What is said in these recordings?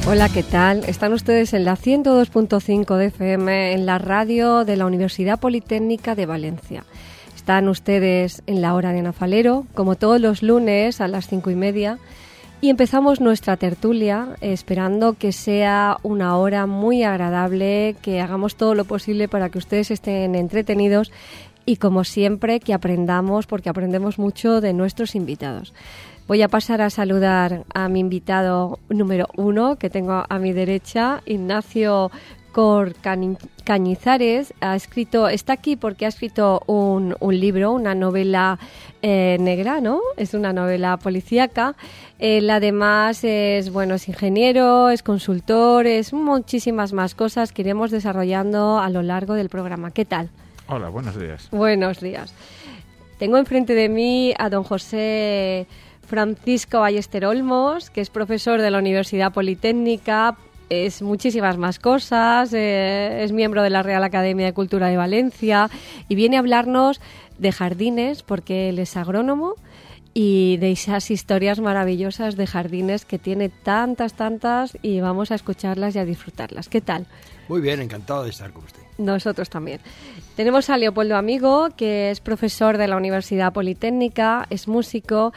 Hola, ¿qué tal? Están ustedes en la 102.5 de FM, en la radio de la Universidad Politécnica de Valencia. Están ustedes en la hora de Ana Falero, como todos los lunes a las 5:30, y empezamos nuestra tertulia esperando que sea una hora muy agradable, que hagamos todo lo posible para que ustedes estén entretenidos y, como siempre, que aprendamos, porque aprendemos mucho de nuestros invitados. Voy a pasar a saludar a mi invitado número 1, que tengo a mi derecha, Ignacio Cor Cañizares. Está aquí porque ha escrito un libro, una novela negra, ¿no? Es una novela policíaca. Él además es ingeniero, es consultor, es muchísimas más cosas que iremos desarrollando a lo largo del programa. ¿Qué tal? Hola, buenos días. Buenos días. Tengo enfrente de mí a don José Francisco Ballester Olmos, que es profesor de la Universidad Politécnica, es muchísimas más cosas, es miembro de la Real Academia de Cultura de Valencia y viene a hablarnos de jardines porque él es agrónomo y de esas historias maravillosas de jardines que tiene tantas y vamos a escucharlas y a disfrutarlas. ¿Qué tal? Muy bien, encantado de estar con usted. Nosotros también. Tenemos a Leopoldo Amigo, que es profesor de la Universidad Politécnica, es músico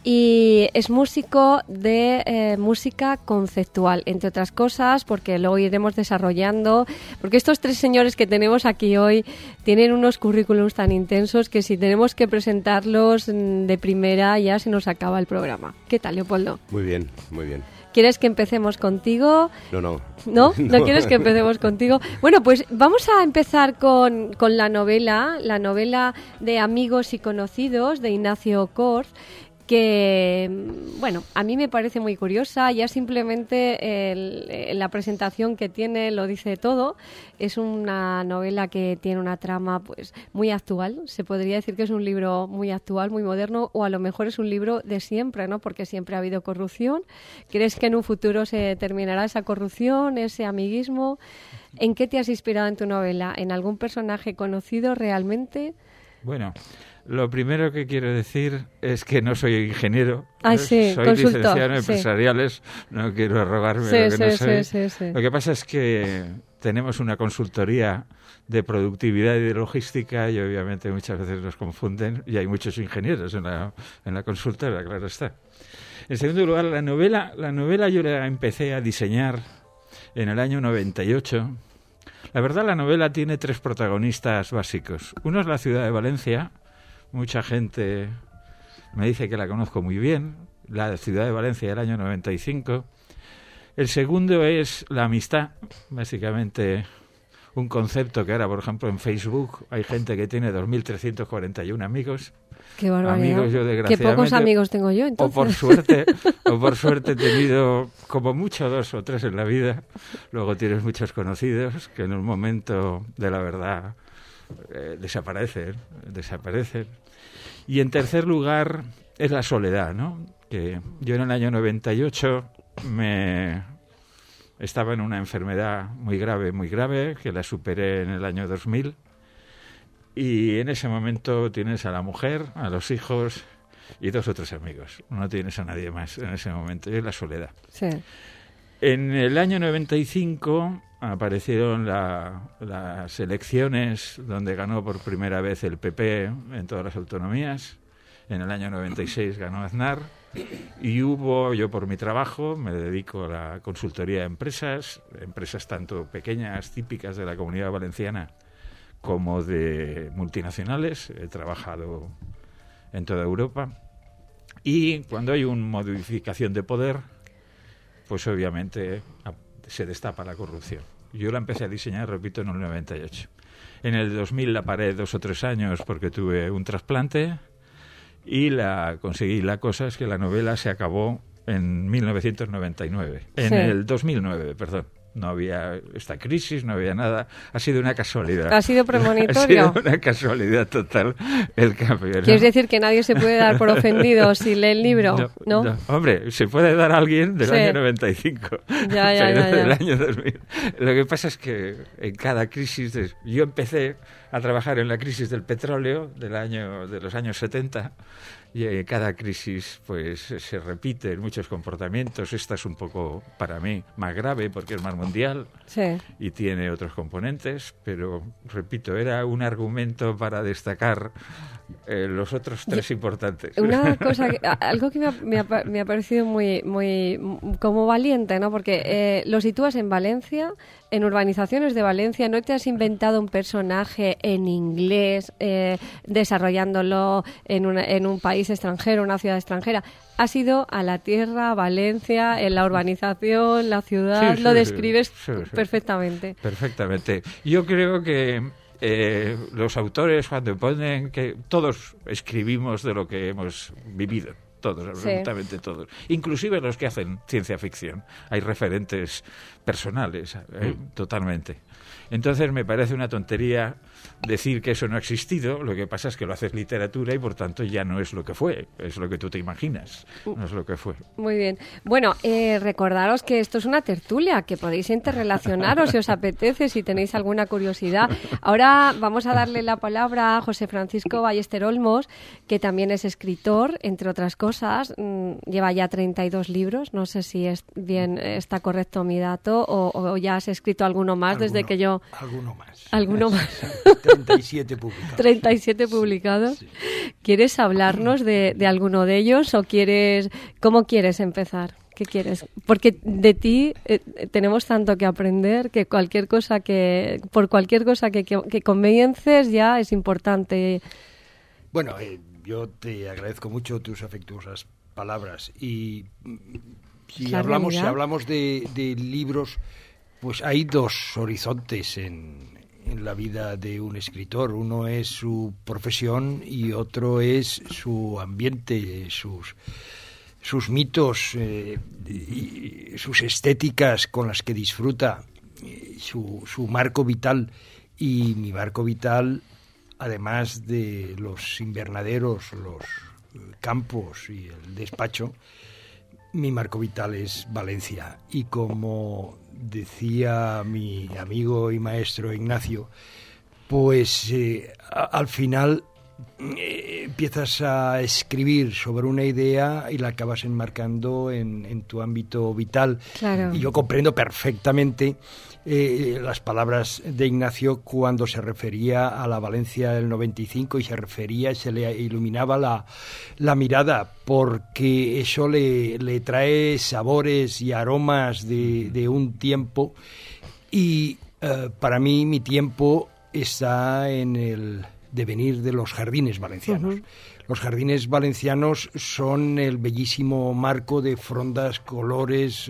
y es músico de música conceptual, entre otras cosas, porque luego iremos desarrollando, porque estos tres señores que tenemos aquí hoy tienen unos currículums tan intensos que si tenemos que presentarlos de primera ya se nos acaba el programa. ¿Qué tal, Leopoldo? Muy bien, muy bien. ¿Quieres que empecemos contigo? No. ¿No? ¿No quieres que empecemos contigo? Bueno, pues vamos a empezar con la novela de Amigos y Conocidos de Ignacio Cor, que, a mí me parece muy curiosa. Ya simplemente la presentación que tiene lo dice todo. Es una novela que tiene una trama pues muy actual. Se podría decir que es un libro muy actual, muy moderno, o a lo mejor es un libro de siempre, ¿no? Porque siempre ha habido corrupción. ¿Crees que en un futuro se terminará esa corrupción, ese amiguismo? ¿En qué te has inspirado en tu novela? ¿En algún personaje conocido realmente? Bueno, lo primero que quiero decir es que no soy ingeniero, sí, soy consultor, licenciado en empresariales, no quiero arrogarme lo que no soy. Sí. Lo que pasa es que tenemos una consultoría de productividad y de logística y obviamente muchas veces nos confunden y hay muchos ingenieros en la consultora, claro está. En segundo lugar, la novela yo la empecé a diseñar en el año 98. La verdad, la novela tiene tres protagonistas básicos. Uno es la ciudad de Valencia. Mucha gente me dice que la conozco muy bien, la ciudad de Valencia del año 95. El segundo es la amistad, básicamente un concepto que ahora, por ejemplo, en Facebook hay gente que tiene 2.341 amigos. ¡Qué barbaridad! Amigos, yo desgraciadamente, qué pocos amigos tengo yo, entonces. O por suerte he tenido como mucho 2 o 3 en la vida. Luego tienes muchos conocidos que en un momento de la verdad desaparecen. Y en tercer lugar es la soledad, ¿no? Que yo en el año 98 estaba en una enfermedad muy grave, que la superé en el año 2000. Y en ese momento tienes a la mujer, a los hijos y 2 o 3 amigos. No tienes a nadie más en ese momento. Y es la soledad. Sí. En el año 95 aparecieron las elecciones donde ganó por primera vez el PP en todas las autonomías. En el año 96 ganó Aznar. Y yo por mi trabajo me dedico a la consultoría de empresas tanto pequeñas, típicas de la Comunidad Valenciana, como de multinacionales. He trabajado en toda Europa. Y cuando hay una modificación de poder, pues obviamente se destapa la corrupción. Yo la empecé a diseñar, repito, en el 98. En el 2000 la paré 2 o 3 años porque tuve un trasplante y la conseguí. La cosa es que la novela se acabó en 1999. En el 2009, perdón. No había esta crisis, no había nada. Ha sido una casualidad. ¿Ha sido premonitorio? Ha sido una casualidad total el cambio, ¿no? ¿Quieres decir que nadie se puede dar por ofendido si lee el libro? ¿No? Hombre, se puede dar a alguien del año 95, ya. del año 2000. Lo que pasa es que en cada crisis... Yo empecé a trabajar en la crisis del petróleo de los años 70 Y cada crisis pues se repite en muchos comportamientos. Esta es un poco, para mí, más grave porque es más mundial y tiene otros componentes, pero, repito, era un argumento para destacar los otros tres importantes. Una cosa, algo que me ha parecido muy como valiente, ¿no? Porque lo sitúas en Valencia, en urbanizaciones de Valencia, no te has inventado un personaje en inglés desarrollándolo en un país extranjero, una ciudad extranjera. Has ido a la tierra, a Valencia, en la urbanización, la ciudad, lo describes perfectamente. Perfectamente. Yo creo que los autores, cuando ponen que todos escribimos de lo que hemos vivido, todos, absolutamente todos, inclusive los que hacen ciencia ficción, hay referentes personales, totalmente. Entonces me parece una tontería decir que eso no ha existido. Lo que pasa es que lo haces literatura y por tanto ya no es lo que fue, es lo que tú te imaginas, no es lo que fue. Muy bien. Bueno, recordaros que esto es una tertulia, que podéis interrelacionaros si os apetece, si tenéis alguna curiosidad. Ahora vamos a darle la palabra a José Francisco Ballester Olmos, que también es escritor, entre otras cosas. Lleva ya 32 libros, no sé si está correcto mi dato o ya has escrito alguno más desde que yo... Alguno más. 37 publicados. 37 publicados. Sí. ¿Quieres hablarnos de alguno de ellos o cómo quieres empezar? ¿Qué quieres? Porque de ti tenemos tanto que aprender que por cualquier cosa que comiences ya es importante. Bueno, yo te agradezco mucho tus afectuosas palabras y si hablamos de libros, pues hay dos horizontes en la vida de un escritor. Uno es su profesión y otro es su ambiente, sus mitos, y sus estéticas con las que disfruta, su marco vital. Y mi marco vital, además de los invernaderos, los campos y el despacho, mi marco vital es Valencia. Y como decía mi amigo y maestro Ignacio, pues al final empiezas a escribir sobre una idea y la acabas enmarcando en tu ámbito vital. Claro. Y yo comprendo perfectamente las palabras de Ignacio cuando se refería a la Valencia del 95 y se le iluminaba la mirada, porque eso le trae sabores y aromas de un tiempo. Y para mí mi tiempo está en el devenir de los jardines valencianos. Uh-huh. Los jardines valencianos son el bellísimo marco de frondas, colores,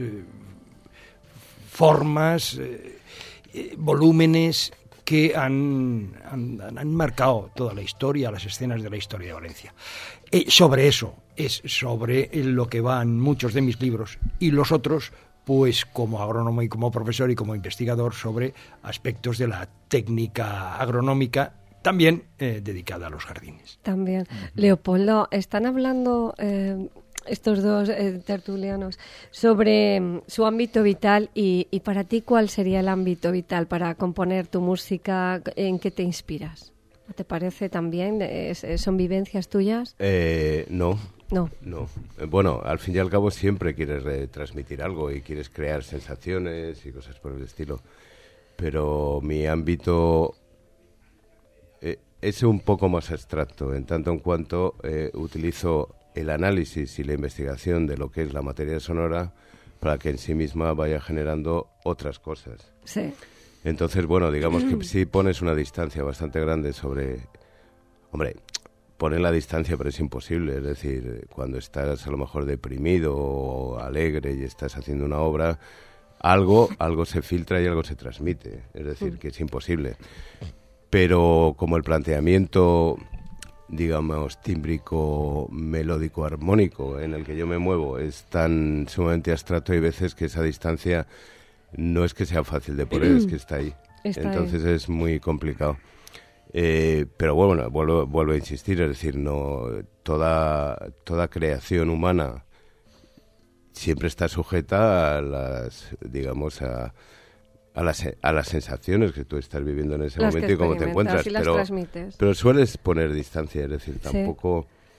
formas, volúmenes que han marcado toda la historia, las escenas de la historia de Valencia. Sobre eso es sobre lo que van muchos de mis libros, y los otros, pues como agrónomo y como profesor y como investigador, sobre aspectos de la técnica agronómica, también dedicada a los jardines. También. Uh-huh. Leopoldo, están hablando estos dos tertulianos sobre su ámbito vital y para ti, ¿cuál sería el ámbito vital para componer tu música? ¿En qué te inspiras? ¿Te parece también? ¿Son vivencias tuyas? No. No. Bueno, al fin y al cabo siempre quieres transmitir algo y quieres crear sensaciones y cosas por el estilo. Pero mi ámbito es un poco más abstracto, en tanto en cuanto utilizo el análisis y la investigación de lo que es la materia sonora para que en sí misma vaya generando otras cosas. Sí. Entonces, bueno, digamos que sí pones una distancia bastante grande sobre... Hombre, poner la distancia, pero es imposible. Es decir, cuando estás a lo mejor deprimido o alegre y estás haciendo una obra, algo se filtra y algo se transmite. Es decir, que es imposible. Pero como el planteamiento, digamos, tímbrico, melódico, armónico en el que yo me muevo es tan sumamente abstracto, hay veces que esa distancia no es que sea fácil de poner, es que está ahí. Entonces es muy complicado. Pero bueno, vuelvo a insistir, es decir, no toda creación humana siempre está sujeta a las, digamos, a las sensaciones que tú estás viviendo en ese momento y cómo te encuentras, pero sueles poner distancia, es decir, tampoco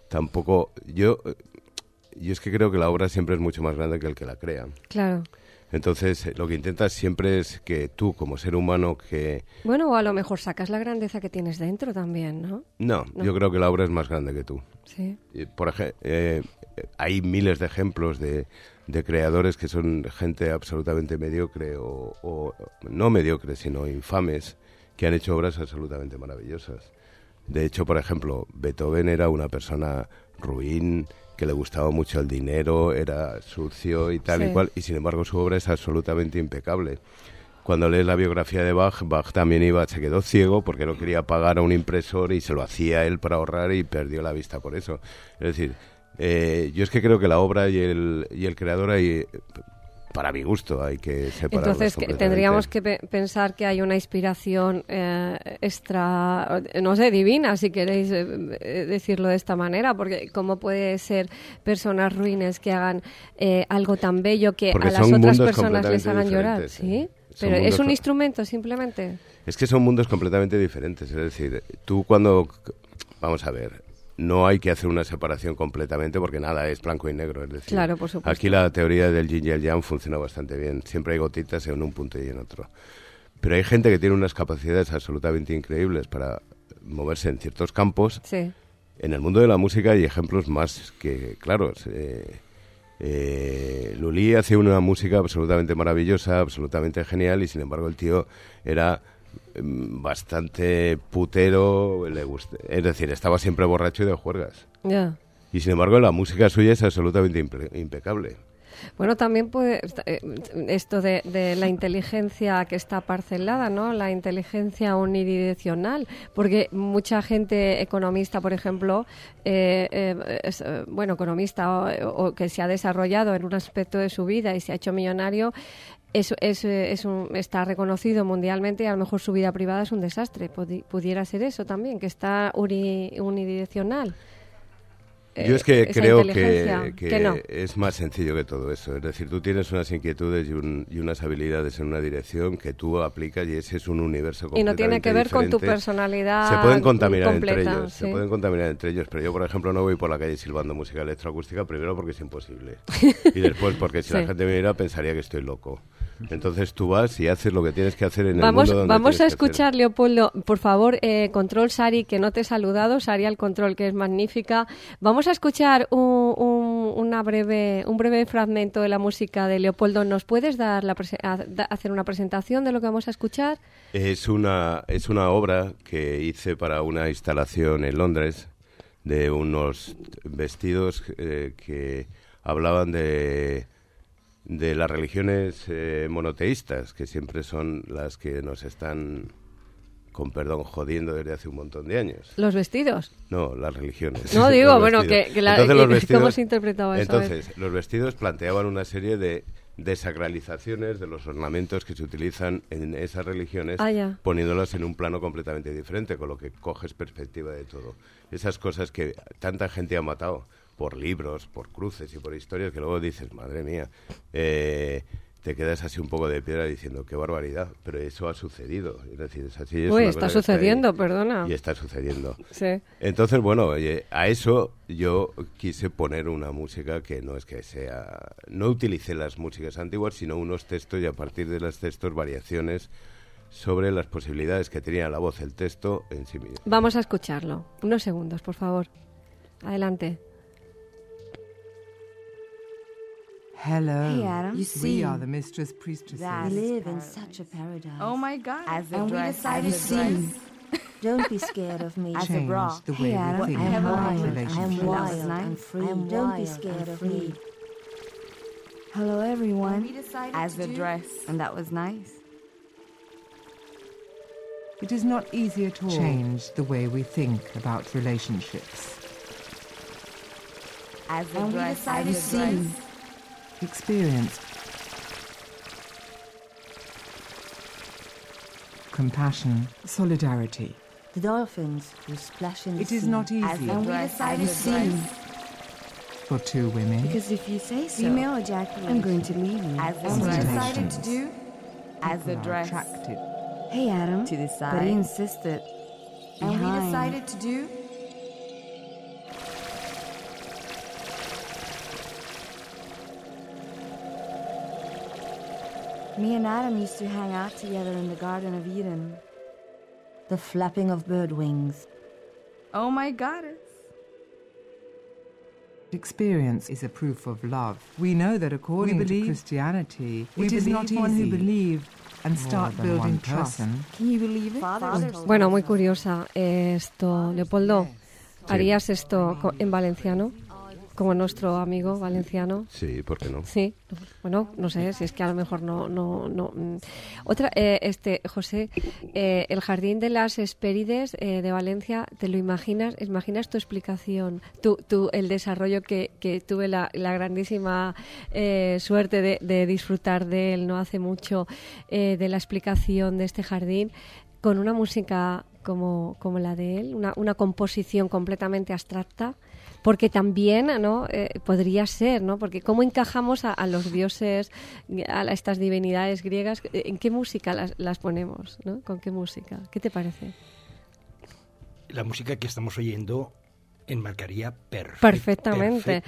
tampoco... Yo es que creo que la obra siempre es mucho más grande que el que la crea. Claro. Entonces, lo que intentas siempre es que tú, como ser humano que... Bueno, o a lo mejor sacas la grandeza que tienes dentro también, ¿no? No, yo creo que la obra es más grande que tú. Sí. Por ejemplo, hay miles de ejemplos de creadores que son gente absolutamente mediocre o no mediocre, sino infames, que han hecho obras absolutamente maravillosas. De hecho, por ejemplo, Beethoven era una persona ruin, que le gustaba mucho el dinero, era sucio y tal y cual, y sin embargo su obra es absolutamente impecable. Cuando lees la biografía de Bach, Bach también se quedó ciego porque no quería pagar a un impresor y se lo hacía él para ahorrar y perdió la vista por eso. Es decir, yo es que creo que la obra y el creador para mi gusto hay que separarlos. Entonces tendríamos que pensar que hay una inspiración extra, no sé, divina, si queréis decirlo de esta manera, porque ¿cómo puede ser personas ruines que hagan algo tan bello que porque a las otras personas les hagan llorar? ¿Sí? Pero es un instrumento simplemente. Es que son mundos completamente diferentes, es decir, tú cuando... Vamos a ver... No hay que hacer una separación completamente porque nada es blanco y negro. Es decir, claro, por supuesto. Aquí la teoría del yin y el yang funciona bastante bien. Siempre hay gotitas en un punto y en otro. Pero hay gente que tiene unas capacidades absolutamente increíbles para moverse en ciertos campos. Sí. En el mundo de la música hay ejemplos más que claros. Lully hacía una música absolutamente maravillosa, absolutamente genial, y sin embargo el tío era... bastante putero, es decir, estaba siempre borracho y de juergas. Yeah. Y sin embargo la música suya es absolutamente impecable. Bueno, también puede esto de la inteligencia que está parcelada, ¿no? La inteligencia unidireccional, porque mucha gente economista, por ejemplo, economista o que se ha desarrollado en un aspecto de su vida y se ha hecho millonario, está reconocido mundialmente y a lo mejor su vida privada es un desastre. Pudiera ser eso también, que está unidireccional. Yo es que creo que no. es más sencillo que todo eso. Es decir, tú tienes unas inquietudes y unas habilidades en una dirección que tú aplicas y ese es un universo completamente diferente. Y no tiene que ver diferente. con tu personalidad. Se pueden contaminar completa, entre ellos, sí. se pueden contaminar entre ellos, pero yo, por ejemplo, no voy por la calle silbando música electroacústica, primero porque es imposible y después porque si la gente me mira pensaría que estoy loco. Entonces tú vas y haces lo que tienes que hacer en el mundo donde Vamos a escuchar, hacer. Leopoldo, por favor, control Sari, que no te he saludado, Sari al control, que es magnífica. Vamos a escuchar un breve fragmento de la música de Leopoldo. ¿Nos puedes dar hacer una presentación de lo que vamos a escuchar? Es una obra que hice para una instalación en Londres de unos vestidos que hablaban de las religiones monoteístas, que siempre son las que nos están, con perdón, jodiendo desde hace un montón de años. ¿Los vestidos? No, las religiones. No, digo, bueno, ¿cómo se interpretaba eso? Entonces, los vestidos planteaban una serie de desacralizaciones de los ornamentos que se utilizan en esas religiones, poniéndolas en un plano completamente diferente, con lo que coges perspectiva de todo. Esas cosas que tanta gente ha matado por libros, por cruces y por historias, que luego dices, madre mía, te quedas así un poco de piedra diciendo, qué barbaridad, pero eso ha sucedido. Es decir, es así. Está sucediendo, perdona. Y está sucediendo. Sí. Entonces, bueno, a eso yo quise poner una música que no es que sea... No utilicé las músicas antiguas, sino unos textos y a partir de los textos variaciones sobre las posibilidades que tenía la voz, el texto en sí mismo. Vamos a escucharlo. Unos segundos, por favor. Adelante. Hello. Hey, Adam. You see, we are the mistress priestesses. We live in such a paradise. Oh my God. And we decided to don't be scared of me. As a bra. The way hey, Adam, we think I'm about wild. relationships. I'm wild and free. Don't be scared of me. Hello, everyone. We decided as to a dress. And that was nice. It is not easy at all. Change the way we think about relationships. As a and dress. We decided to experience compassion, solidarity. The dolphins will splash in the sea. It is not easy. And we decided to for two women. Because if you say so, female ejaculation. I'm going to leave you. As we decided to do, as a dress. Attracted. Hey, Adam. To the side. But he insisted. And we decided to do, Me and Adam used to hang out together in the Garden of Eden. The flapping of bird wings. Oh my goddess. Experience is a proof of love. We know that according to Christianity, it is not one who believe and start building trust. Can you believe it? Bueno, muy curiosa esto. Leopoldo, ¿harías esto en valenciano? Como nuestro amigo valenciano. Sí, ¿por qué no? Sí, bueno, no sé, si es que a lo mejor no. Otra, José, el Jardín de las Hespérides de Valencia, ¿te lo imaginas? ¿Imaginas tu explicación, el desarrollo que tuve la grandísima suerte de disfrutar de él no hace mucho, de la explicación de este jardín, con una música como la de él, una composición completamente abstracta? Porque también, ¿no? Podría ser, ¿no? Porque ¿cómo encajamos a los dioses, a estas divinidades griegas? ¿En qué música las ponemos, ¿no? ¿Con qué música? ¿Qué te parece? La música que estamos oyendo enmarcaría perfectamente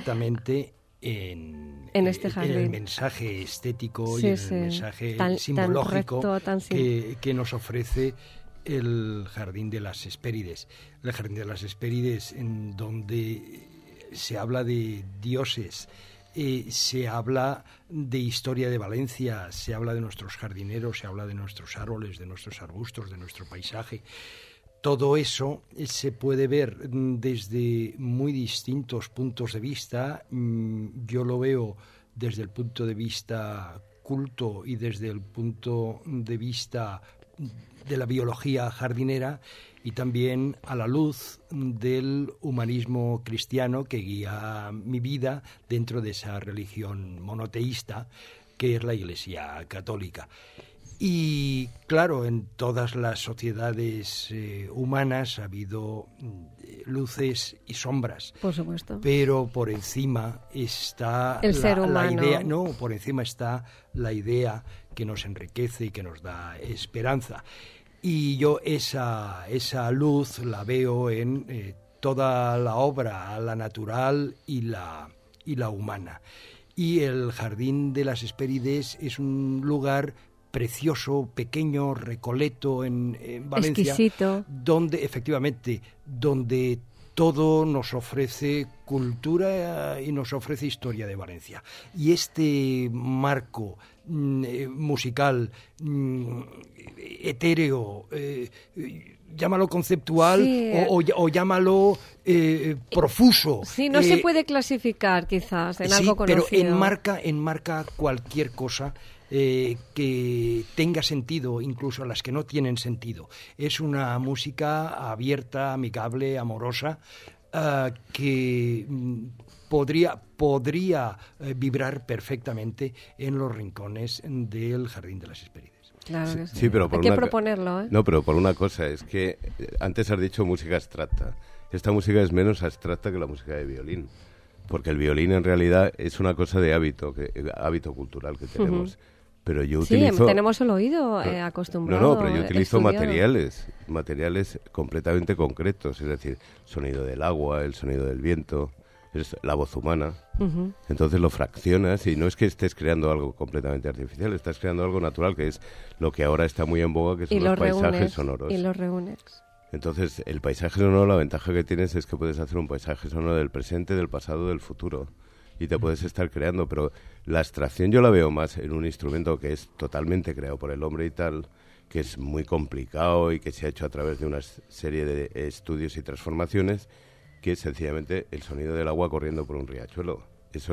en este jardín. En el mensaje estético, sí, y en el mensaje simbológico tan recto, que nos ofrece el Jardín de las Hespérides. El Jardín de las Hespérides, en donde se habla de dioses, se habla de historia de Valencia, se habla de nuestros jardineros, se habla de nuestros árboles, de nuestros arbustos, de nuestro paisaje. Todo eso se puede ver desde muy distintos puntos de vista. Yo lo veo desde el punto de vista culto y desde el punto de vista de la biología jardinera, y también a la luz del humanismo cristiano que guía mi vida dentro de esa religión monoteísta que es la Iglesia Católica. Y claro, en todas las sociedades humanas ha habido luces y sombras. Por supuesto. Pero por encima está el ser humano. La idea, no, por encima está la idea que nos enriquece y que nos da esperanza. Y yo esa luz la veo en toda la obra, la natural y la humana. Y el Jardín de las Hespérides es un lugar precioso, pequeño, recoleto en Valencia, exquisito, donde todo nos ofrece cultura y nos ofrece historia de Valencia. Y este marco musical etéreo, llámalo conceptual, sí, o llámalo profuso. Sí, no se puede clasificar quizás en algo conocido. Pero enmarca cualquier cosa que tenga sentido, incluso las que no tienen sentido. Es una música abierta, amigable, amorosa, que podría vibrar perfectamente en los rincones del Jardín de las Hespérides. Claro que sí. Sí, pero hay que proponerlo, ¿eh? No, pero por una cosa, es que antes has dicho música abstracta. Esta música es menos abstracta que la música de violín, porque el violín en realidad es una cosa de hábito cultural que tenemos. Uh-huh. Pero yo sí, utilizo... tenemos el oído acostumbrado. No, pero yo utilizo estudiado. materiales completamente concretos, es decir, sonido del agua, el sonido del viento, es la voz humana. Uh-huh. Entonces lo fraccionas y no es que estés creando algo completamente artificial, estás creando algo natural, que es lo que ahora está muy en boga, que son los paisajes sonoros. Y los reúnes. Entonces, el paisaje sonoro, la ventaja que tienes es que puedes hacer un paisaje sonoro del presente, del pasado, del futuro. Y te puedes estar creando, pero la abstracción yo la veo más en un instrumento que es totalmente creado por el hombre y tal, que es muy complicado y que se ha hecho a través de una serie de estudios y transformaciones, que es sencillamente el sonido del agua corriendo por un riachuelo. Eso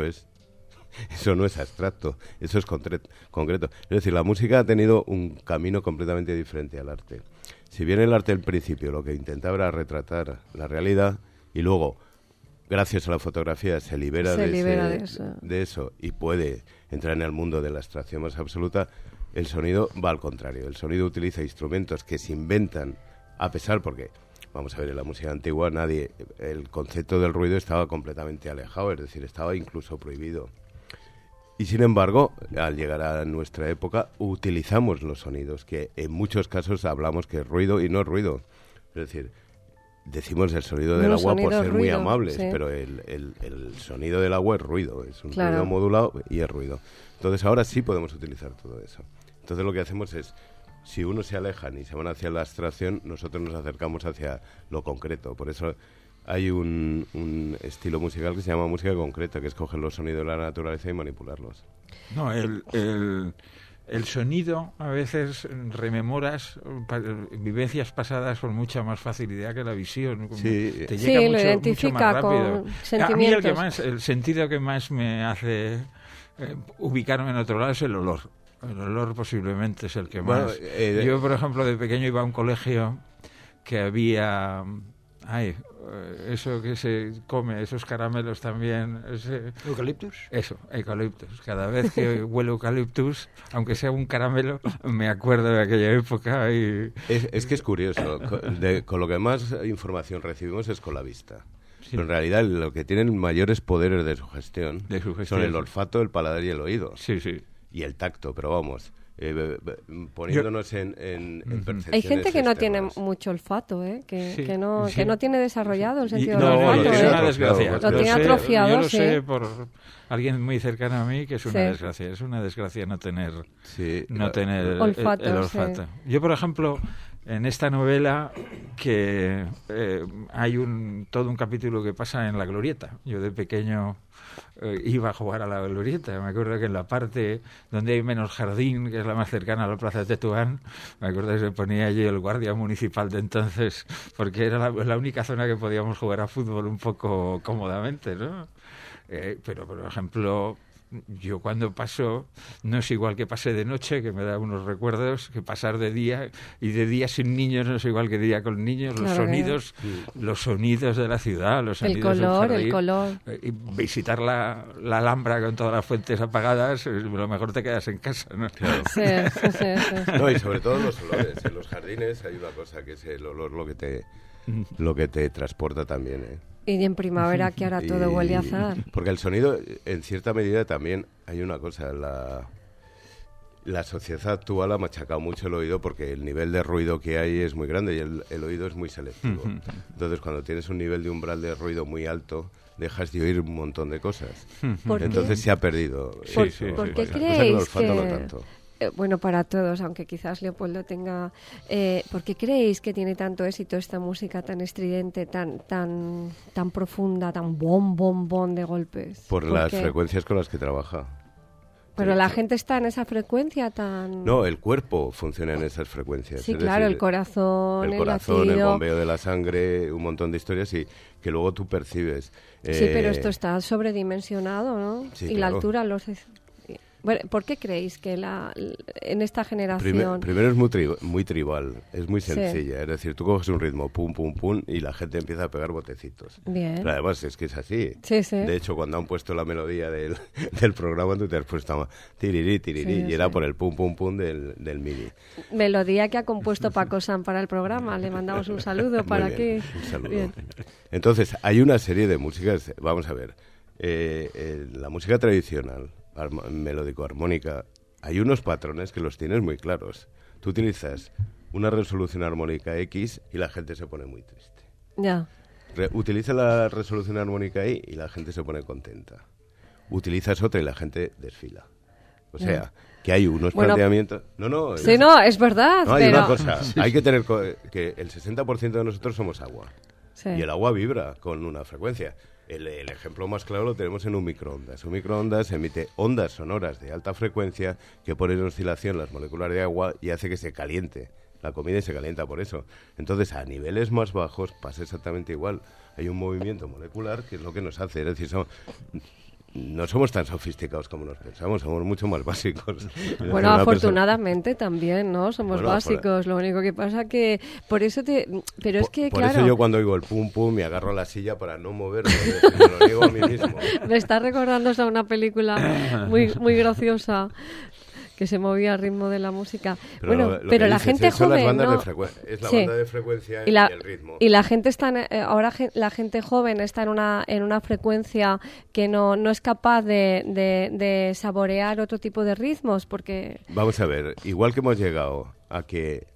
no es abstracto, eso es concreto. Es decir, la música ha tenido un camino completamente diferente al arte. Si bien el arte al principio lo que intentaba era retratar la realidad, y luego gracias a la fotografía se libera de eso y puede entrar en el mundo de la abstracción más absoluta, el sonido va al contrario. El sonido utiliza instrumentos que se inventan, a pesar porque, vamos a ver, en la música antigua el concepto del ruido estaba completamente alejado, es decir, estaba incluso prohibido. Y sin embargo, al llegar a nuestra época, utilizamos los sonidos, que en muchos casos hablamos que es ruido y no es ruido. Es decir, decimos el sonido del agua por ser muy amables, sí. Pero el sonido del agua es ruido, es un ruido modulado y es ruido. Entonces ahora sí podemos utilizar todo eso. Entonces lo que hacemos es, si uno se alejan y se van hacia la abstracción, nosotros nos acercamos hacia lo concreto. Por eso hay un estilo musical que se llama música concreta, que es coger los sonidos de la naturaleza y manipularlos. No, el sonido, a veces rememoras vivencias pasadas con mucha más facilidad que la visión. Sí, te llega lo identifica con sentimientos. A mí el sentido que más me hace ubicarme en otro lado es el olor. El olor posiblemente es el que más... Yo, por ejemplo, de pequeño iba a un colegio que había... eso que se come, esos caramelos también... ¿Eucaliptus? Eso, eucaliptus. Cada vez que huele eucaliptus, aunque sea un caramelo, me acuerdo de aquella época y... Es que es curioso. Con lo que más información recibimos es con la vista. Sí. Pero en realidad lo que tienen mayores poderes de sugestión son el olfato, el paladar y el oído. Sí, sí. Y el tacto, pero vamos... poniéndonos en percepciones hay gente que no externas. Tiene mucho olfato, que no tiene desarrollado el sentido del olfato. Lo tiene una desgracia. Lo tiene atrofiado, yo lo sé por alguien muy cercano a mí que es una desgracia. Es una desgracia no tener olfato, el olfato. Sí. Yo, por ejemplo, en esta novela que hay todo un capítulo que pasa en la Glorieta. Yo de pequeño iba a jugar a la Glorieta. Me acuerdo que en la parte donde hay menos jardín, que es la más cercana a la Plaza de Tetuán, me acuerdo que se ponía allí el guardia municipal de entonces, porque era la única zona que podíamos jugar a fútbol un poco cómodamente, ¿no? Pero, por ejemplo... Yo cuando paso, no es igual que pase de noche, que me da unos recuerdos, que pasar de día, y de día sin niños no es igual que día con niños, los sonidos de la ciudad, los sonidos del jardín, el color. Y visitar la Alhambra con todas las fuentes apagadas, lo mejor te quedas en casa, ¿no? Claro. Sí. No, y sobre todo los olores. En los jardines hay una cosa que es el olor lo que te transporta también, ¿eh? Y en primavera que ahora todo huele a azahar. Porque el sonido, en cierta medida, también hay una cosa. La sociedad actual ha machacado mucho el oído porque el nivel de ruido que hay es muy grande y el oído es muy selectivo. Entonces, cuando tienes un nivel de umbral de ruido muy alto, dejas de oír un montón de cosas. Entonces se ha perdido. ¿Por qué creéis que...? No tanto. Bueno, para todos, aunque quizás Leopoldo tenga... ¿por qué creéis que tiene tanto éxito esta música tan estridente, tan profunda, tan bom de golpes? Por las frecuencias con las que trabaja. Pero la gente está en esa frecuencia tan... No, el cuerpo funciona en esas frecuencias. Sí, claro, decir, el corazón, el bombeo de la sangre, un montón de historias y que luego tú percibes. Sí, pero esto está sobredimensionado, ¿no? Sí, y claro. La altura los... Bueno, ¿por qué creéis que en esta generación... Primero es muy tribal, es muy sencilla. Es decir, tú coges un ritmo, pum, pum, pum, y la gente empieza a pegar botecitos. Bien. Pero además es que es así. Sí. De hecho, cuando han puesto la melodía del programa, tú te has puesto tirirí, y era por el pum, pum, pum del MIDI. Melodía que ha compuesto Paco San para el programa. Le mandamos un saludo para aquí. Un saludo. Bien. Entonces, hay una serie de músicas... Vamos a ver. La música tradicional... melódico-armónica, hay unos patrones que los tienes muy claros. Tú utilizas una resolución armónica X y la gente se pone muy triste. Ya. Utiliza la resolución armónica Y y la gente se pone contenta. Utilizas otra y la gente desfila. O sea, que hay unos planteamientos... No, sí, no, es verdad. No, hay una cosa. Hay que tener que el 60% de nosotros somos agua. Sí. Y el agua vibra con una frecuencia. El ejemplo más claro lo tenemos en un microondas. Un microondas emite ondas sonoras de alta frecuencia que ponen en oscilación las moléculas de agua y hace que se caliente la comida y se calienta por eso. Entonces, a niveles más bajos pasa exactamente igual. Hay un movimiento molecular que es lo que nos hace. Es decir, no somos tan sofisticados como nos pensamos, somos mucho más básicos. Bueno, afortunadamente también, ¿no? Somos básicos, lo único que pasa que... Por eso Pero es que, por claro... Por eso yo cuando oigo el pum pum me agarro a la silla para no moverme, me lo digo a mí mismo. Me está recordando a una película muy graciosa que se movía al ritmo de la música. Pero la gente joven, es la sí. banda de frecuencia y el ritmo. Y la gente ahora la gente joven está en una frecuencia que no es capaz de saborear otro tipo de ritmos, porque... Vamos a ver, igual que hemos llegado a que,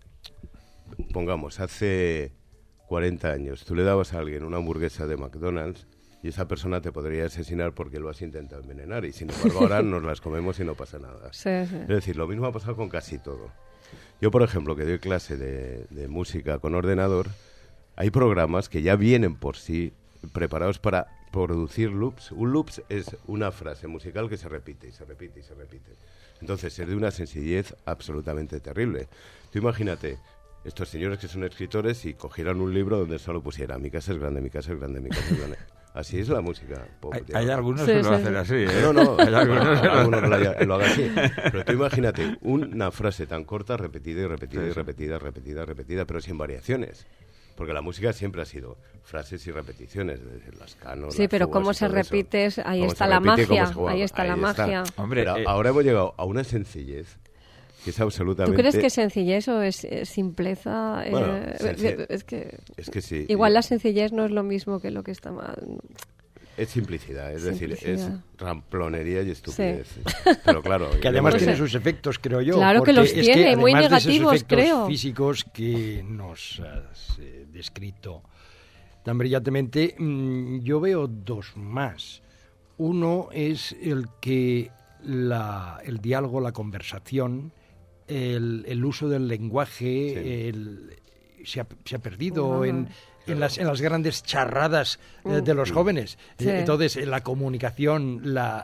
pongamos, hace 40 años, tú le dabas a alguien una hamburguesa de McDonald's y esa persona te podría asesinar porque lo has intentado envenenar, y sin embargo ahora nos las comemos y no pasa nada. Sí. Es decir, lo mismo ha pasado con casi todo. Yo, por ejemplo, que doy clase de música con ordenador, hay programas que ya vienen por sí preparados para producir loops. Un loop es una frase musical que se repite y se repite y se repite. Entonces es de una sencillez absolutamente terrible. Tú imagínate, estos señores que son escritores y cogieran un libro donde solo pusiera mi casa es grande, mi casa es grande, mi casa es grande. Así es la música pop. Hay algunos que lo hacen así, ¿eh? No, hay algunos que lo hagan así. Pero tú imagínate una frase tan corta, repetida y repetida y repetida, repetida, pero sin variaciones. Porque la música siempre ha sido frases y repeticiones, desde las canos. Sí, pero cómo se repite, ahí está la magia. Ahí está la magia. Hombre, pero ahora hemos llegado a una sencillez que es absolutamente... ¿Tú crees que es sencillez o es simpleza? Bueno, es que sí. Igual la sencillez no es lo mismo que lo que está mal. Es simplicidad, es decir, es ramplonería y estupidez. Sí. Pero claro... Que además tiene sus efectos, creo yo. Claro que los tiene, muy negativos, de esos creo. Físicos que nos has descrito tan brillantemente, yo veo dos más. Uno es el que el diálogo, la conversación, el uso del lenguaje, se ha perdido en las grandes charradas de los jóvenes. Sí. Entonces, la comunicación, la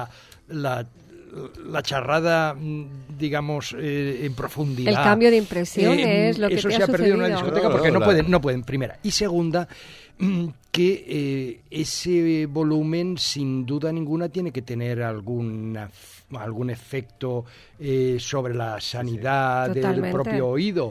charrada, digamos, en profundidad. El cambio de impresiones, lo que eso te se ha perdido en una sucedido. discoteca porque no pueden, primera. Y segunda, que ese volumen, sin duda ninguna, tiene que tener algún efecto sobre la sanidad del propio oído.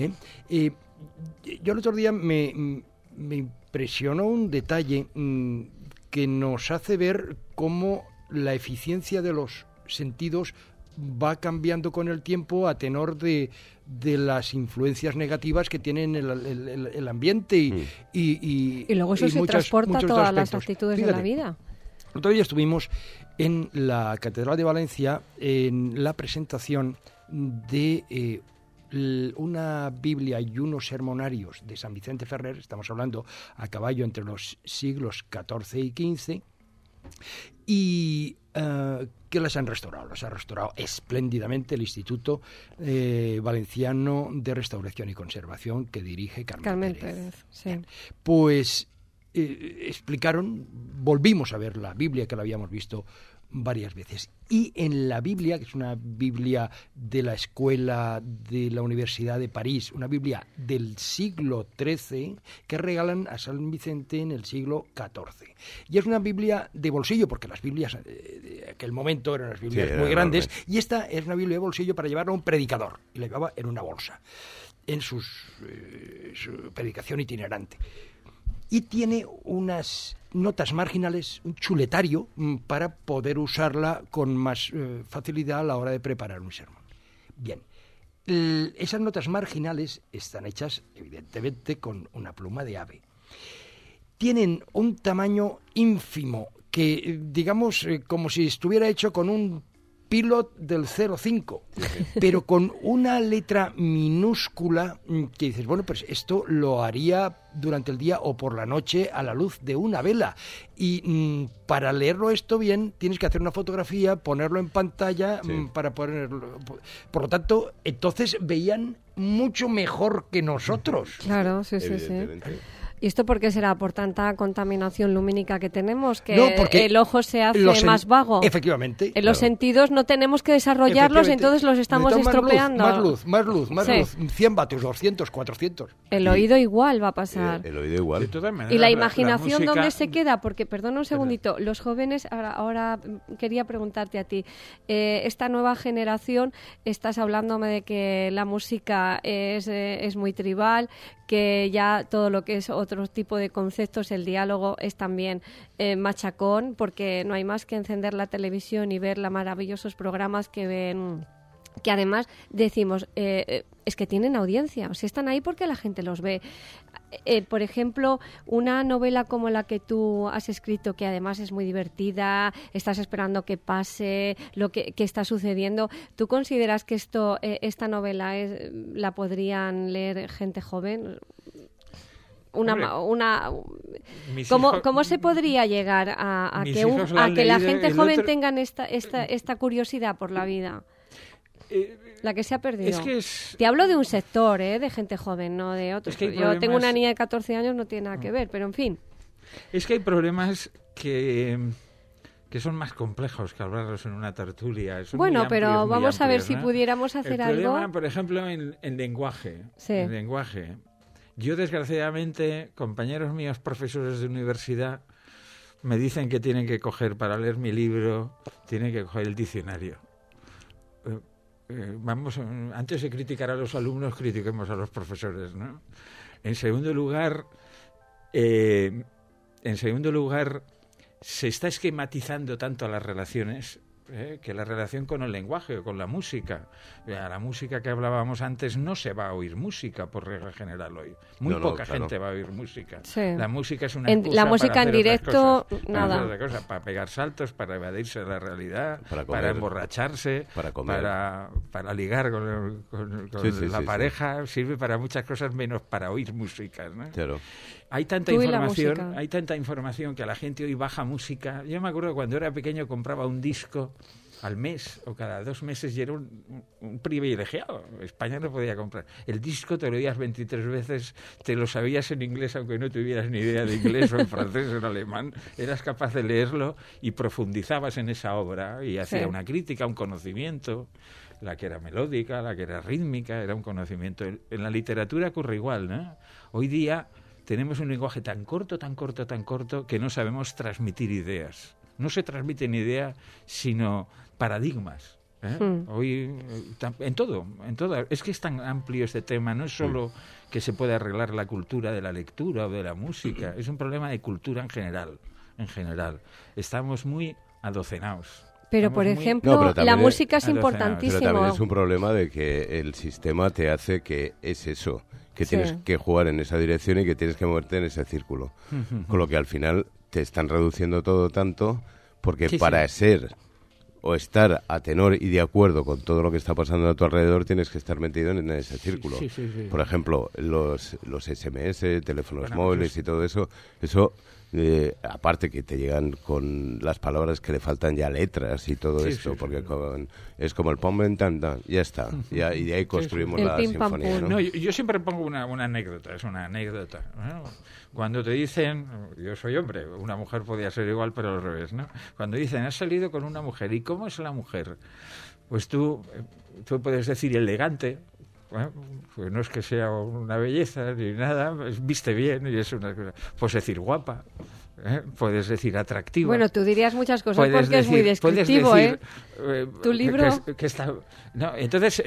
Yo el otro día me impresionó un detalle que nos hace ver cómo la eficiencia de los sentidos va cambiando con el tiempo a tenor de las influencias negativas que tienen el ambiente y luego eso se transporta a todas las actitudes de la vida. El otro día estuvimos en la Catedral de Valencia en la presentación de una Biblia y unos sermonarios de San Vicente Ferrer, estamos hablando a caballo entre los siglos XIV y XV, y que las ha restaurado espléndidamente el Instituto Valenciano de Restauración y Conservación que dirige Carmen Pérez. Sí. Pues volvimos a ver la Biblia que la habíamos visto varias veces. Y en la Biblia, que es una Biblia de la escuela de la Universidad de París, una Biblia del siglo XIII, que regalan a San Vicente en el siglo XIV. Y es una Biblia de bolsillo, porque las Biblias de aquel momento eran unas Biblias muy grandes, y esta es una Biblia de bolsillo para llevarla a un predicador, y la llevaba en una bolsa, en su predicación itinerante. Y tiene unas notas marginales, un chuletario, para poder usarla con más facilidad a la hora de preparar un sermón. Bien, esas notas marginales están hechas, evidentemente, con una pluma de ave. Tienen un tamaño ínfimo, que, digamos, como si estuviera hecho con un Pilot del 05, pero con una letra minúscula que dices, bueno, pues esto lo haría durante el día o por la noche a la luz de una vela. Y para leerlo esto bien, tienes que hacer una fotografía, ponerlo en pantalla para ponerlo. Por lo tanto, entonces veían mucho mejor que nosotros. Claro, sí. ¿Y esto por qué será? ¿Por tanta contaminación lumínica que tenemos? ¿Que el ojo se hace más vago? Efectivamente. Los sentidos no tenemos que desarrollarlos, entonces los estamos estropeando. Más luz. 100 vatios, 200, 400. El oído igual va a pasar. El oído igual. ¿Y la imaginación dónde se queda? Porque, perdona un segundito, los jóvenes, ahora quería preguntarte a ti, esta nueva generación, estás hablándome de que la música es muy tribal, que ya todo lo que es otro tipo de conceptos, el diálogo es también machacón, porque no hay más que encender la televisión y ver los maravillosos programas que ven, que además decimos, es que tienen audiencia, o sea, están ahí porque la gente los ve. Por ejemplo, una novela como la que tú has escrito, que además es muy divertida, estás esperando que pase lo que está sucediendo, ¿tú consideras que esta novela la podrían leer gente joven? ¿Cómo se podría llegar a que la gente joven tenga esta curiosidad por la vida? La que se ha perdido. Te hablo de un sector, de gente joven, no de otros. Yo tengo una niña de 14 años, no tiene nada que ver, pero en fin. Es que hay problemas que son más complejos que hablarlos en una tertulia. Bueno, pero vamos a ver si pudiéramos hacer algo. El problema, por ejemplo, en lenguaje. Sí. En lenguaje. Yo, desgraciadamente, compañeros míos, profesores de universidad, me dicen que tienen que coger, para leer mi libro, tienen que coger el diccionario. Antes de criticar a los alumnos, critiquemos a los profesores, ¿no? En segundo lugar, se está esquematizando tanto a las relaciones que la relación con el lenguaje o con la música. La música que hablábamos antes, no se va a oír música por regla general hoy. Muy poca gente va a oír música. Sí. La música es una excusa la música para en directo, nada. Para pegar saltos, para evadirse de la realidad, para emborracharse, para comer, para ligar con la pareja. Sirve para muchas cosas menos para oír música, ¿no? Claro. Hay tanta información que a la gente hoy baja música. Yo me acuerdo que cuando era pequeño compraba un disco al mes o cada 2 meses y era un privilegiado. España no podía comprar. El disco te lo oías 23 veces, te lo sabías en inglés aunque no tuvieras ni idea de inglés o en francés o en alemán. Eras capaz de leerlo y profundizabas en esa obra y hacía una crítica, un conocimiento. La que era melódica, la que era rítmica, era un conocimiento. En la literatura ocurre igual, ¿no? Hoy día tenemos un lenguaje tan corto, que no sabemos transmitir ideas. No se transmiten ideas, sino paradigmas. Hoy, en todo. Es que es tan amplio este tema. No es solo que se puede arreglar la cultura de la lectura o de la música. Es un problema de cultura en general. Estamos muy adocenados. Pero, por ejemplo, la música es importantísima. Pero también es un problema de que el sistema te hace que es eso, que tienes que jugar en esa dirección y que tienes que moverte en ese círculo. Con lo que al final te están reduciendo todo tanto, porque para ser o estar a tenor y de acuerdo con todo lo que está pasando a tu alrededor, tienes que estar metido en ese círculo. Por ejemplo, los SMS, teléfonos móviles y todo eso aparte que te llegan con las palabras que le faltan ya letras y todo esto, porque es como el pom tan tan, ya está, y de ahí construimos la sinfonía, ¿no? Yo siempre pongo una anécdota, es una anécdota, ¿no? Cuando te dicen, yo soy hombre, una mujer podía ser igual, pero al revés, ¿no? Cuando dicen, has salido con una mujer, ¿y cómo es la mujer? Pues tú puedes decir elegante. Bueno, pues no es que sea una belleza ni nada, viste bien y es una cosa. Puedes decir guapa, puedes decir atractiva. Bueno, tú dirías muchas cosas porque es muy descriptivo, tu libro que está. No, entonces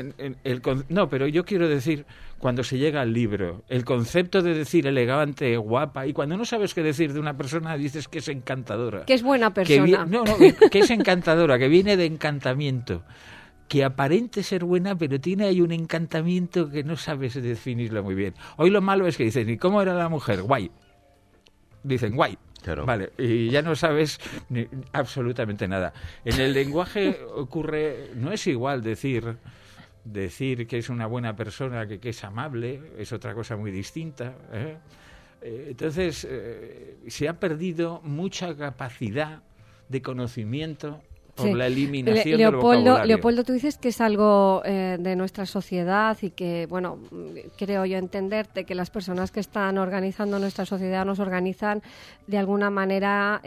pero yo quiero decir, cuando se llega al libro, el concepto de decir elegante, guapa, y cuando no sabes qué decir de una persona dices que es encantadora, que es buena persona, que es encantadora, que viene de encantamiento. Que aparente ser buena, pero tiene ahí un encantamiento que no sabes definirlo muy bien. Hoy lo malo es que dicen, ¿y cómo era la mujer? Guay. Dicen, guay. Claro. Vale, y ya no sabes absolutamente nada. En el lenguaje ocurre, no es igual decir que es una buena persona que es amable, es otra cosa muy distinta. Entonces, se ha perdido mucha capacidad de conocimiento por la eliminación del vocabulario. Leopoldo, tú dices que es algo de nuestra sociedad y que, bueno, creo yo entenderte que las personas que están organizando nuestra sociedad nos organizan de alguna manera,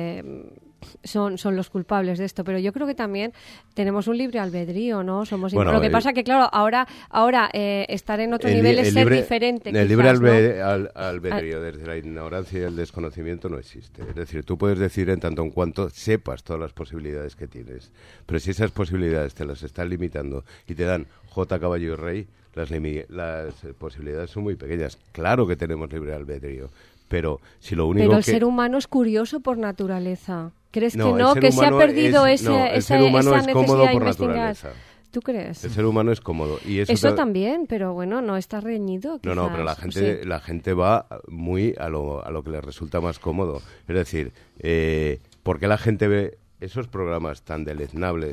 son los culpables de esto, pero yo creo que también tenemos un libre albedrío, ¿no? Lo que pasa que, claro, ahora estar en otro nivel es ser diferente. El libre albedrío desde la ignorancia y el desconocimiento no existe. Es decir, tú puedes decir en tanto en cuanto sepas todas las posibilidades que tienes, pero si esas posibilidades te las están limitando y te dan J, caballo y rey, las posibilidades son muy pequeñas. Claro que tenemos libre albedrío, pero si lo único el ser humano es curioso por naturaleza. ¿Crees que no? Que se ha perdido esa necesidad de investigar. ¿Tú crees? El ser humano es cómodo. Y eso también, pero bueno, no está reñido. Quizás. No, pero la gente va muy a lo que le resulta más cómodo. Es decir, ¿por qué la gente ve esos programas tan deleznables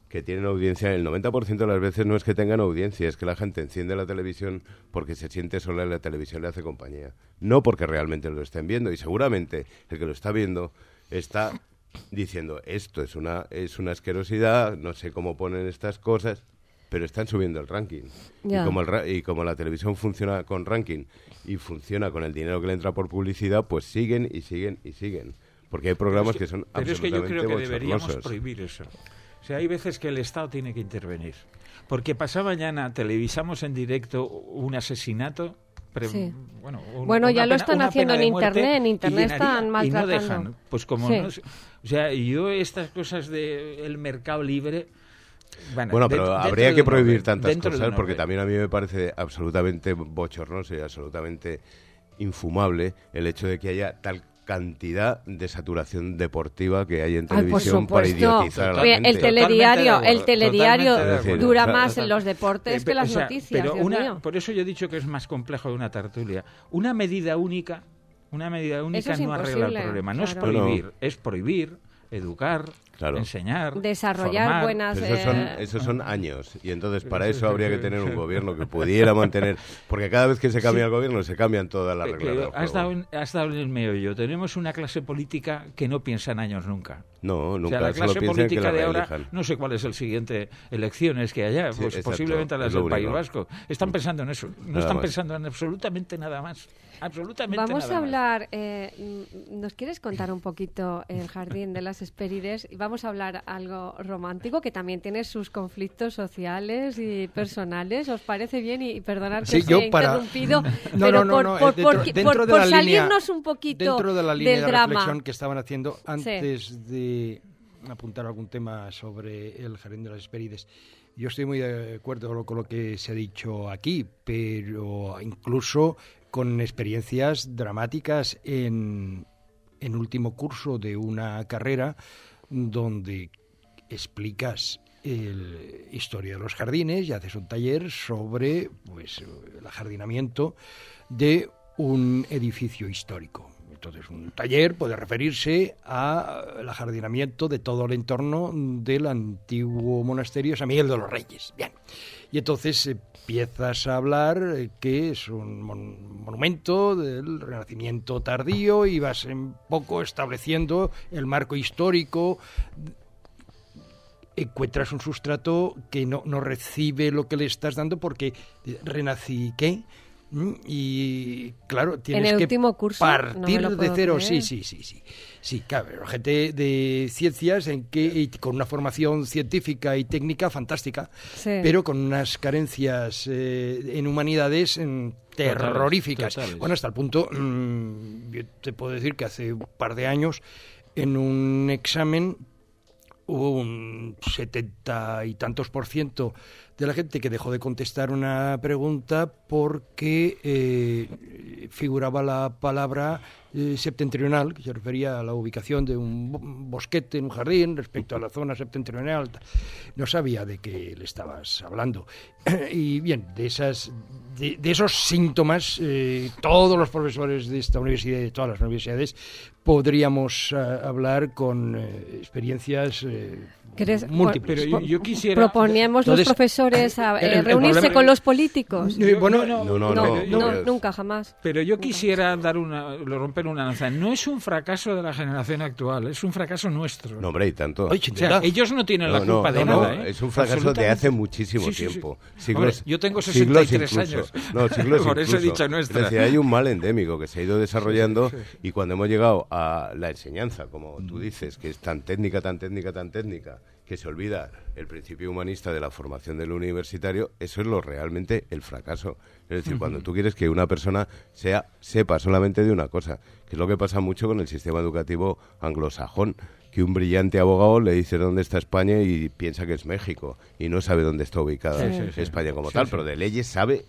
que tienen audiencia, el 90% de las veces no es que tengan audiencia, es que la gente enciende la televisión porque se siente sola y la televisión le hace compañía. No porque realmente lo estén viendo, y seguramente el que lo está viendo está diciendo, esto es una asquerosidad, no sé cómo ponen estas cosas, pero están subiendo el ranking. Yeah. Y como la televisión funciona con ranking y funciona con el dinero que le entra por publicidad, pues siguen y siguen y siguen. Porque hay programas que son absolutamente Pero es que yo creo que deberíamos bochornosos. prohibir eso. O sea, hay veces que el Estado tiene que intervenir. Porque pasado mañana televisamos en directo un asesinato. Sí. Bueno, ya lo están haciendo en Internet. En Internet están maltratando. Y no dejan. Pues como sí. no... O sea, yo estas cosas del mercado libre... Bueno, pero habría que prohibir tantas cosas porque también a mí me parece absolutamente bochornoso y absolutamente infumable el hecho de que haya tal cantidad de saturación deportiva que hay en televisión para idiotizar a la gente. El telediario dura más en los deportes que las noticias. Pero por eso yo he dicho que es más complejo de una tertulia. Una medida única no arregla el problema. No es prohibir, es prohibir, educar, enseñar, desarrollar formar. buenas... Esos son años, y entonces para eso habría que tener un gobierno que pudiera mantener, porque cada vez que se cambia el gobierno se cambian todas las reglas del juego. Has dado en el meollo. Tenemos una clase política que no piensa en años nunca. No, nunca. O sea, la clase política de ahora, reelijan. No sé cuál es el siguiente elecciones que haya, pues exacto, posiblemente las del País Vasco. Están pensando en eso, no están pensando en absolutamente nada más. Vamos a hablar, ¿nos quieres contar un poquito el Jardín de las Hespérides? Y vamos a hablar algo romántico que también tiene sus conflictos sociales y personales. ¿Os parece bien? Y perdonad que os haya interrumpido, pero por salirnos un poquito dentro de la línea del de drama. reflexión que estaban haciendo antes de apuntar algún tema sobre el Jardín de las Hespérides. Yo estoy muy de acuerdo con lo que se ha dicho aquí, pero incluso con experiencias dramáticas en último curso de una carrera donde explicas historia de los jardines y haces un taller sobre el ajardinamiento de un edificio histórico. Entonces, un taller puede referirse al ajardinamiento de todo el entorno del antiguo monasterio San Miguel de los Reyes. Bien. Y entonces empiezas a hablar que es un monumento del Renacimiento tardío y vas un poco estableciendo el marco histórico. Encuentras un sustrato que no recibe lo que le estás dando porque ¿qué? Y claro, tienes que partir de cero. Sí, claro, gente de ciencias con una formación científica y técnica fantástica, pero con unas carencias en humanidades terroríficas. Totales. Bueno, hasta el punto, yo te puedo decir que hace un par de años en un examen hubo un 70 y tantos % de la gente que dejó de contestar una pregunta porque figuraba la palabra septentrional, que se refería a la ubicación de un bosquete en un jardín respecto a la zona septentrional. No sabía de qué le estabas hablando. Y bien, de esos síntomas, todos los profesores de esta universidad y de todas las universidades podríamos hablar con experiencias múltiples. Pero yo quisiera... ¿Proponíamos los profesores a reunirse con los políticos? No, nunca, jamás. Pero yo quisiera romper una lanza. No es un fracaso de la generación actual, es un fracaso nuestro. No, hombre, y tanto. O sea, ellos no tienen la culpa de nada. Es un fracaso de hace muchísimo tiempo. Siglos, hombre, yo tengo 63 años. No, siglos Por eso he dicho nuestra. Es decir, hay un mal endémico que se ha ido desarrollando y cuando hemos llegado a la enseñanza, como tú dices, que es tan técnica, que se olvida el principio humanista de la formación del universitario, eso es realmente el fracaso. Es decir, cuando tú quieres que una persona sepa solamente de una cosa, que es lo que pasa mucho con el sistema educativo anglosajón, que un brillante abogado le dice dónde está España y piensa que es México y no sabe dónde está ubicada España como tal, pero de leyes sabe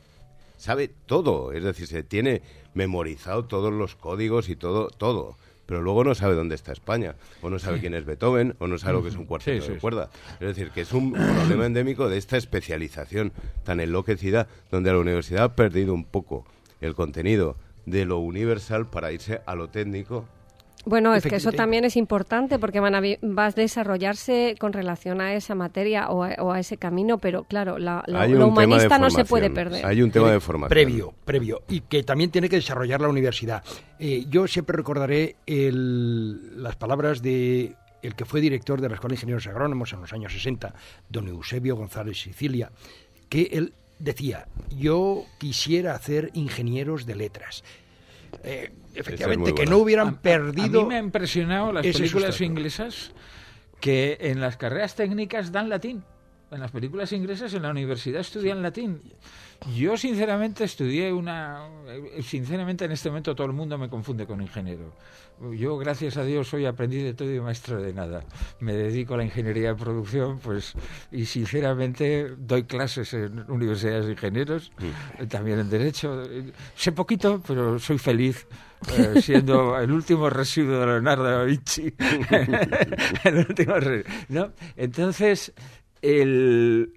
todo, es decir, se tiene memorizado todos los códigos y todo. Pero luego no sabe dónde está España, o no sabe quién es Beethoven, o no sabe lo que es un cuarteto de cuerda. Es decir, que es un problema endémico de esta especialización tan enloquecida, donde la universidad ha perdido un poco el contenido de lo universal para irse a lo técnico Bueno, es que eso también es importante porque va a desarrollarse con relación a esa materia o a ese camino, pero claro, lo humanista no se puede perder. Hay un tema de formación. Previo, y que también tiene que desarrollar la universidad. Yo siempre recordaré las palabras de el que fue director de la Escuela de Ingenieros Agrónomos en los años 60, don Eusebio González Sicilia, que él decía: yo quisiera hacer ingenieros de letras. Efectivamente, que no hubieran perdido... A mí me ha impresionado las películas inglesas que en las carreras técnicas dan latín. En las películas inglesas en la universidad estudian latín. Yo sinceramente sinceramente en este momento todo el mundo me confunde con ingeniero. Yo, gracias a Dios, soy aprendiz de todo y maestro de nada. Me dedico a la ingeniería de producción, y sinceramente doy clases en universidades de ingenieros, también en Derecho. Sé poquito, pero soy feliz. Siendo el último residuo de Leonardo da Vinci. El último ¿no? Entonces, en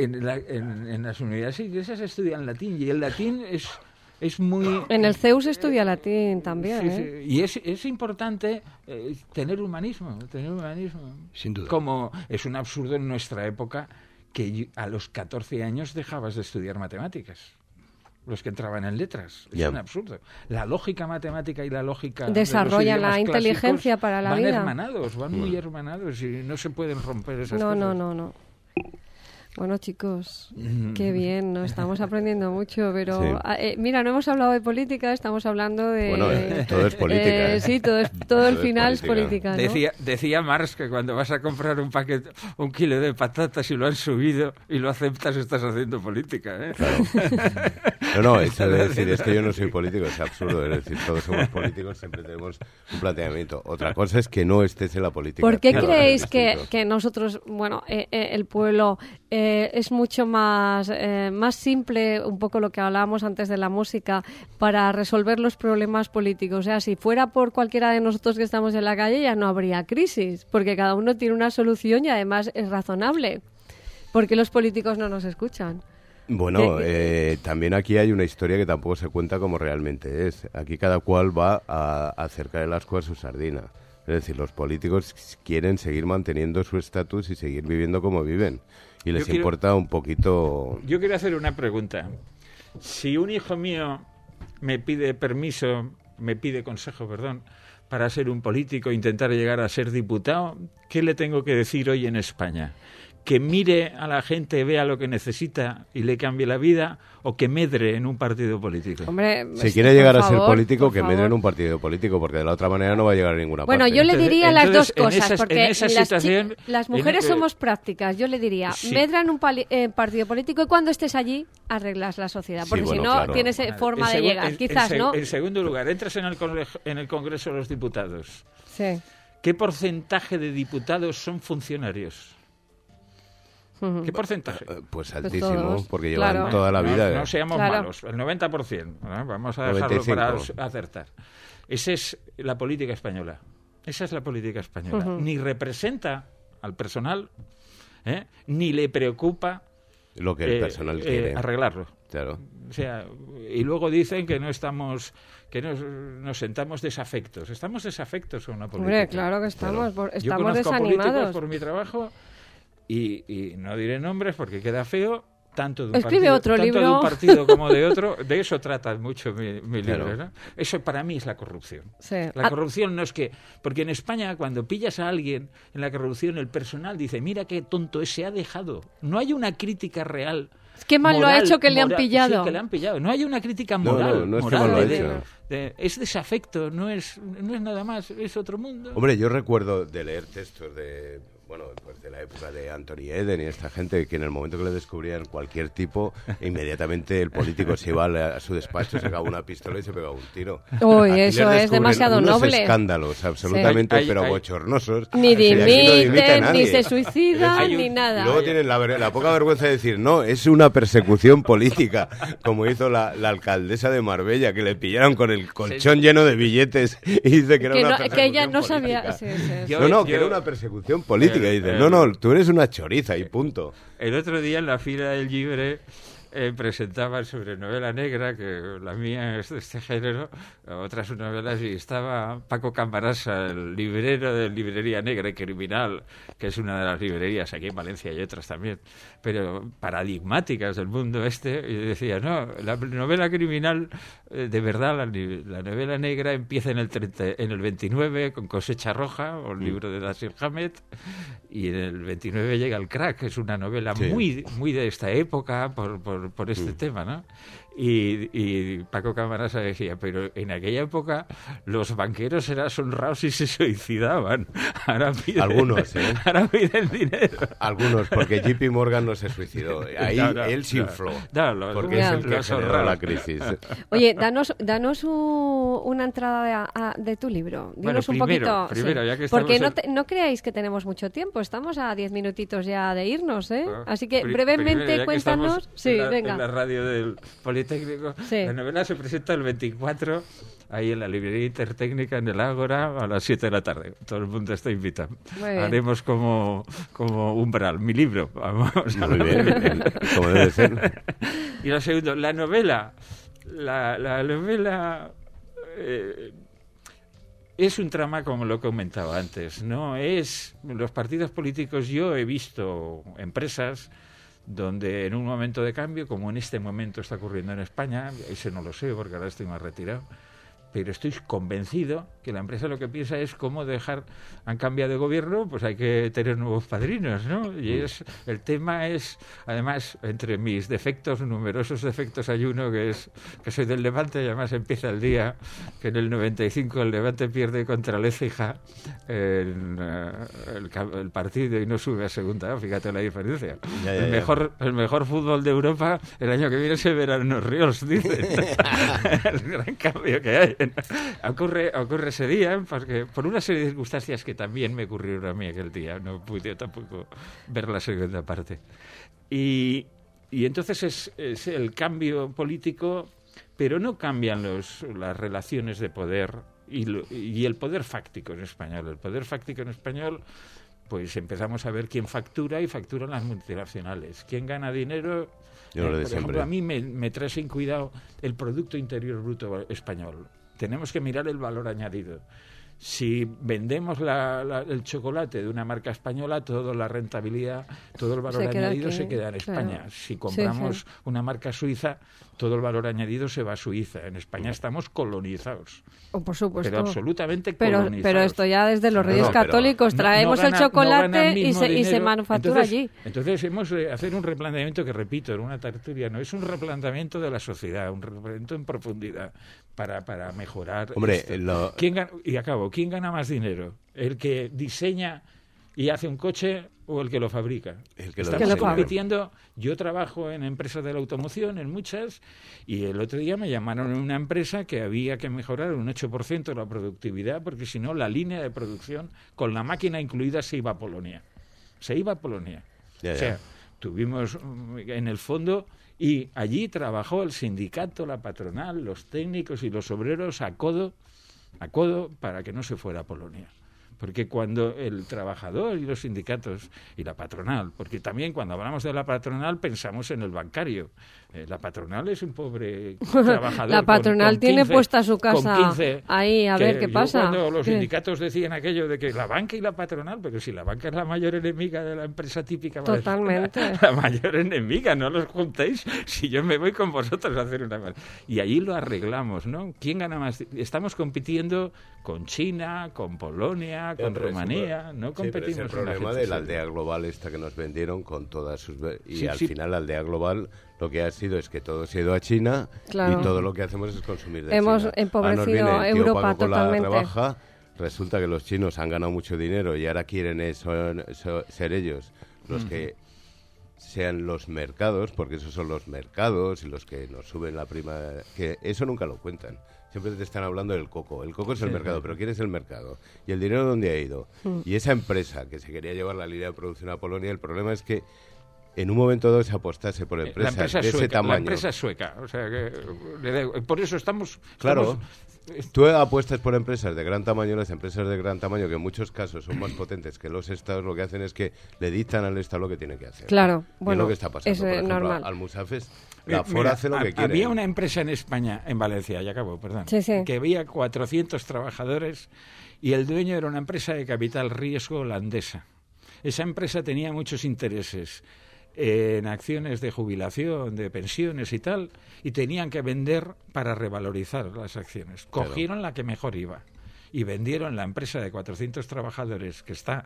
las universidades inglesas estudian latín, y el latín es muy... En el CEU se estudia latín también, sí. Y es importante tener humanismo. Sin duda. Como es un absurdo en nuestra época que a los 14 años dejabas de estudiar matemáticas. Los que entraban en letras. Es un absurdo. La lógica matemática y la lógica desarrollan la inteligencia para la vida. Van muy hermanados, y no se pueden romper esas cosas. No. Bueno, chicos, qué bien, nos estamos aprendiendo mucho, pero sí. Mira, no hemos hablado de política, estamos hablando de... Bueno, todo es política. Sí, todo el final es política, ¿no? Decía Marx que cuando vas a comprar un kilo de patatas y lo han subido y lo aceptas, estás haciendo política, ¿eh? Claro. No, eso de decir, es que yo no soy político, es absurdo. Es decir, todos somos políticos, siempre tenemos un planteamiento. Otra cosa es que no estés en la política. ¿Por qué creéis que nosotros, el pueblo... es mucho más simple, un poco lo que hablábamos antes de la música, para resolver los problemas políticos? O sea, si fuera por cualquiera de nosotros que estamos en la calle, ya no habría crisis, porque cada uno tiene una solución y además es razonable. ¿Por qué los políticos no nos escuchan? Bueno, también aquí hay una historia que tampoco se cuenta como realmente es. Aquí cada cual va a acercar el ascua a su sardina. Es decir, los políticos quieren seguir manteniendo su estatus y seguir viviendo como viven. Y les importa un poquito... Yo quiero hacer una pregunta. Si un hijo mío me pide consejo, para ser un político, intentar llegar a ser diputado, ¿qué le tengo que decir hoy en España? ¿Que mire a la gente, vea lo que necesita y le cambie la vida, o que medre en un partido político? Hombre, si quiere llegar a ser político, que medre en un partido político, porque de la otra manera no va a llegar a ninguna parte. Bueno, yo le diría las dos cosas, porque situación, las mujeres somos prácticas. Yo le diría, medra en un partido político, y cuando estés allí arreglas la sociedad, porque si no, claro, tienes forma de llegar. Quizás, ¿no? En segundo lugar, entras en el Congreso de los Diputados. Sí. ¿Qué porcentaje de diputados son funcionarios? ¿Qué porcentaje? Pues altísimo, porque llevan toda la vida. No seamos malos, el 90%. ¿no? Vamos a dejarlo 95. Para acertar. Esa es la política española. Ni representa al personal, ni le preocupa lo que el personal quiere arreglarlo. Claro. O sea, y luego dicen que no estamos, que nos sentamos desafectos. Estamos desafectos con una política. Hombre, claro que estamos, Yo estamos conozco desanimados. políticos por mi trabajo. Y no diré nombres porque queda feo, tanto de un partido como de otro. De eso trata mucho mi libro, ¿no? Eso para mí es la corrupción. Sí. La corrupción no es que... Porque en España, cuando pillas a alguien en la corrupción, el personal dice, mira qué tonto es, se ha dejado. No hay una crítica real. Qué mal lo ha hecho que le han pillado. Sí, que le han pillado. No hay una crítica moral. No es moral, que mal lo ha hecho. Es desafecto, no es nada más, es otro mundo. Hombre, yo recuerdo de leer textos de... Bueno, pues de la época de Anthony Eden y esta gente, que en el momento que le descubrían cualquier tipo, inmediatamente el político se iba a su despacho, sacaba una pistola y se pegaba un tiro. Uy, eso es demasiado unos noble. Escándalos absolutamente, pero bochornosos. Ni dimiten, no ni se suicidan, ni nada. Y luego tienen la poca vergüenza de decir, no, es una persecución política, como hizo la alcaldesa de Marbella, que le pillaron con el colchón lleno de billetes y dice que era una persecución que ella no política. sabía. Que era una persecución política. Y dicen, no, tú eres una choriza y punto. El otro día en la Fira del Llibre presentaban sobre novela negra, que la mía es de este género, otras novelas, y estaba Paco Camarasa, el librero de Librería Negra y Criminal, que es una de las librerías aquí en Valencia y otras también, pero paradigmáticas del mundo y decía, no, la novela criminal, de verdad, la novela negra empieza en el 29 con Cosecha Roja, o el libro de Dashiell Hammett, y en el 29 llega El Crack, que es una novela muy, muy de esta época por este tema, ¿no? Y Paco Camarasa decía, pero en aquella época los banqueros eran honrados y se suicidaban. Ahora piden dinero. Algunos, porque JP Morgan no se suicidó. Ahí él se infló. Porque es el que generó la crisis. Oye, danos una entrada de tu libro. Dinos un poquito. Primero, ya que porque no creáis que tenemos mucho tiempo. Estamos a 10 minutitos ya de irnos, ¿eh? Así que brevemente cuéntanos. En la radio del Politécnico. La novela se presenta el 24 ahí en la librería Intertécnica en el Ágora a las 7 de la tarde. Todo el mundo está invitado. Haremos como Umbral, mi libro. Vamos. Muy bien, como debe ser. Y lo segundo, la novela. La novela es un trama, como lo he comentado antes. No es los partidos políticos. Yo he visto empresas donde en un momento de cambio, como en este momento está ocurriendo en España, ese no lo sé porque ahora estoy más retirado, pero estoy convencido que la empresa lo que piensa es cómo han cambiado de gobierno, pues hay que tener nuevos padrinos, ¿no? Y el tema es, además, entre mis numerosos defectos hay uno que soy del Levante, y además empieza el día que en el 95 el Levante pierde contra el Écija el partido y no sube a segunda, fíjate la diferencia. El mejor fútbol de Europa el año que viene se verá en los Ríos, dicen. El gran cambio que hay. Ocurre ese día, porque por una serie de circunstancias que también me ocurrieron a mí aquel día, no pude tampoco ver la segunda parte. Y entonces es el cambio político, pero no cambian las relaciones de poder y el poder fáctico en español. El poder fáctico en español, pues empezamos a ver quién factura, y facturan las multinacionales. ¿Quién gana dinero? Por ejemplo, a mí me trae sin cuidado el Producto Interior Bruto español. Tenemos que mirar el valor añadido. Si vendemos el chocolate de una marca española, toda la rentabilidad, todo el valor añadido se queda en España. Claro. Si compramos una marca suiza, todo el valor añadido se va a Suiza. En España estamos colonizados. Por supuesto. Pero absolutamente colonizados. Pero esto ya desde los Reyes Católicos. Traemos el chocolate y se manufactura allí. Entonces hemos de hacer un replanteamiento que, repito, en una tertulia, no es un replanteamiento de la sociedad, un replanteamiento en profundidad para mejorar. Hombre, ¿Quién gana más dinero? ¿El que diseña y hace un coche o el que lo fabrica? Estamos compitiendo. Yo trabajo en empresas de la automoción, en muchas, y el otro día me llamaron en una empresa que había que mejorar un 8% la productividad, porque si no, la línea de producción, con la máquina incluida, se iba a Polonia. O sea, tuvimos en el fondo, y allí trabajó el sindicato, la patronal, los técnicos y los obreros a codo para que no se fuera a Polonia. Porque cuando el trabajador y los sindicatos y la patronal, porque también cuando hablamos de la patronal pensamos en el bancario. La patronal es un pobre trabajador. La patronal con tiene 15, puesta su casa ahí a ver qué pasa. Cuando los sindicatos decían aquello de que la banca y la patronal, pero si la banca es la mayor enemiga de la empresa típica. Totalmente. La mayor enemiga, no los juntéis si yo me voy con vosotros a hacer una... Y allí lo arreglamos, ¿no? ¿Quién gana más? Estamos compitiendo con China, con Polonia, con Rumanía, no competimos. Sí, pero es el problema de la aldea global esta que nos vendieron con todas sus... Y al final la aldea global lo que ha sido es que todo se ha ido a China, claro, y todo lo que hacemos es consumir de Hemos China. Empobrecido a Europa totalmente. La rebaja, resulta que los chinos han ganado mucho dinero y ahora quieren ser ellos los que sean los mercados, porque esos son los mercados y los que nos suben la prima, que eso nunca lo cuentan. Siempre te están hablando del coco. El coco es el mercado, pero ¿quién es el mercado? ¿Y el dinero dónde ha ido? Y esa empresa que se quería llevar la línea de producción a Polonia, el problema es que en un momento dado se apostase por empresas de ese tamaño. La empresa es sueca, o sea que por eso estamos... Claro, tú apuestas por empresas de gran tamaño, las empresas de gran tamaño, que en muchos casos son más potentes que los estados, lo que hacen es que le dictan al estado lo que tiene que hacer. Claro, bueno, es lo que está pasando. Es por ejemplo, normal. Almusafes, la FORA hace lo que quiere. Había una empresa en España, en Valencia, ya acabo, perdón, que había 400 trabajadores y el dueño era una empresa de capital riesgo holandesa. Esa empresa tenía muchos intereses en acciones de jubilación, de pensiones y tal, y tenían que vender para revalorizar las acciones. Cogieron la que mejor iba y vendieron la empresa de 400 trabajadores que está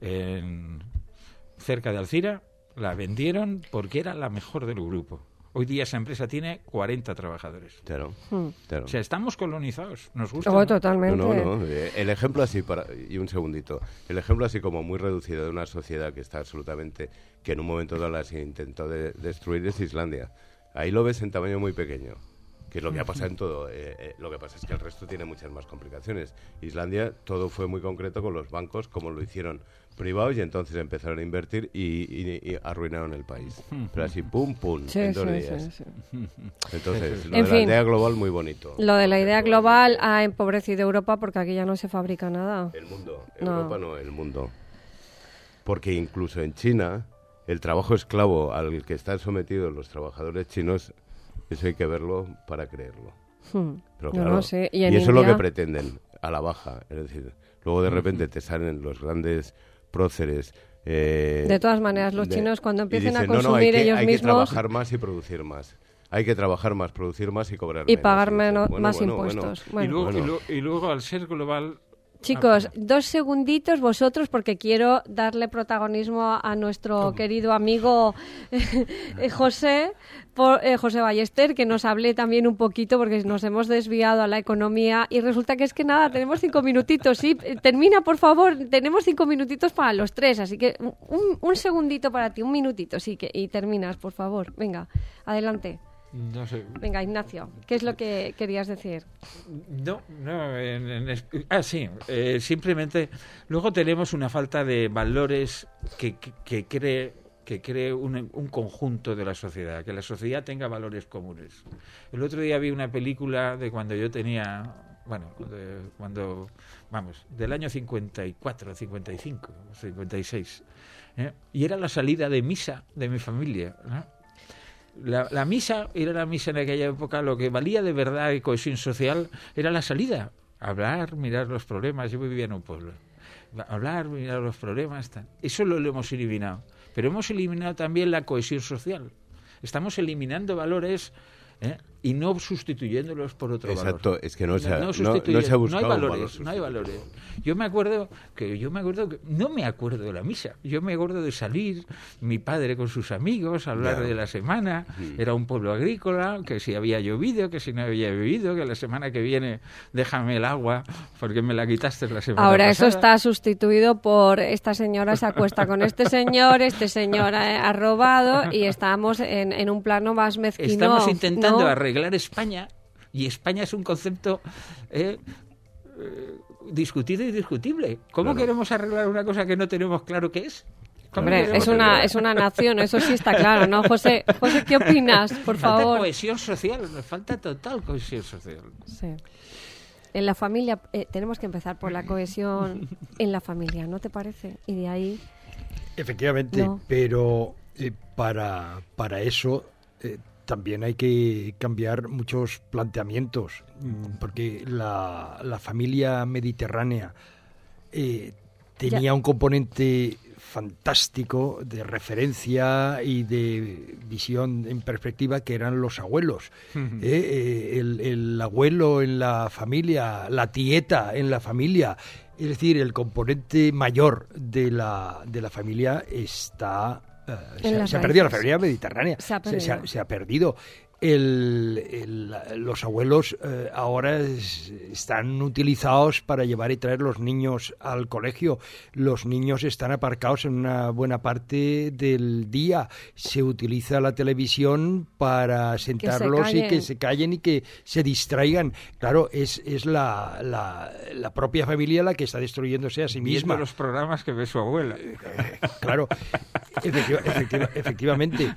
cerca de Alcira, la vendieron porque era la mejor del grupo. Hoy día esa empresa tiene 40 trabajadores. Claro. O sea, estamos colonizados. Nos gusta. Oh, totalmente. No. El ejemplo así, y un segundito, el ejemplo así como muy reducido de una sociedad que está absolutamente, que en un momento dado las intentó destruir es Islandia. Ahí lo ves en tamaño muy pequeño, que es lo que ha pasado en todo. Lo que pasa es que el resto tiene muchas más complicaciones. Islandia, todo fue muy concreto con los bancos, como lo hicieron privados, y entonces empezaron a invertir y arruinaron el país. Pero así, pum, en 2 días. Sí. Entonces, lo de la idea global, muy bonito. Lo de la idea global ha empobrecido Europa porque aquí ya no se fabrica nada. El mundo. Europa no, el mundo. Porque incluso en China, el trabajo esclavo al que están sometidos los trabajadores chinos, eso hay que verlo para creerlo. Pero claro, no sé. Y eso es lo que pretenden, a la baja. Es decir, luego de repente te salen los grandes próceres. De todas maneras, los chinos cuando empiecen dicen, a consumir ellos mismos... Hay que trabajar más y producir más. Hay que trabajar más, producir más y cobrar menos. Y pagar más impuestos. Y luego, al ser global... Chicos, 2 segunditos vosotros porque quiero darle protagonismo a nuestro querido amigo José Ballester, que nos hable también un poquito porque nos hemos desviado a la economía y resulta que nada, tenemos 5 minutitos, sí, termina por favor, tenemos 5 minutitos para los 3, así que un segundito para ti, un minutito, sí, y terminas, por favor, venga, adelante. No sé. Venga, Ignacio, ¿qué es lo que querías decir? Simplemente luego tenemos una falta de valores que cree un conjunto de la sociedad, que la sociedad tenga valores comunes. El otro día vi una película de cuando yo tenía, del año 54, 55, 56, y era la salida de misa de mi familia, ¿no? La misa era la misa en aquella época, lo que valía de verdad y cohesión social era la salida, hablar, mirar los problemas. Yo vivía en un pueblo, hablar, mirar los problemas, tal. Eso lo hemos eliminado, pero hemos eliminado también la cohesión social. Estamos eliminando valores y no sustituyéndolos por otro valor. Exacto, es que no se ha buscado no hay valores. Yo me acuerdo que no me acuerdo de la misa. Yo me acuerdo de salir, mi padre con sus amigos, hablar de la semana. Era un pueblo agrícola, que si había llovido, que si no había llovido, que la semana que viene déjame el agua porque me la quitaste la semana Ahora pasada. Eso está sustituido por esta señora se acuesta con este señor ha robado y estamos en un plano más mezquino. Estamos intentando arreglar España, y España es un concepto discutido y discutible. ¿Cómo queremos arreglar una cosa que no tenemos claro qué es? Hombre, es una nación, eso sí está claro, ¿no? José, ¿qué opinas, por favor? Falta cohesión social, nos falta total cohesión social. Sí. En la familia, tenemos que empezar por la cohesión en la familia, ¿no te parece? Y de ahí... Efectivamente, pero para eso... también hay que cambiar muchos planteamientos, porque la familia mediterránea tenía un componente fantástico de referencia y de visión en perspectiva que eran los abuelos. El abuelo en la familia, la tieta en la familia, es decir, el componente mayor de la familia está... Se ha perdido la familia mediterránea, se ha perdido. los abuelos ahora están utilizados para llevar y traer los niños al colegio. Los niños están aparcados en una buena parte del día. Se utiliza la televisión para sentarlos y que se callen y que se distraigan. Claro, es la propia familia la que está destruyéndose a sí misma. Viendo los programas que ve su abuela. Claro, efectivamente.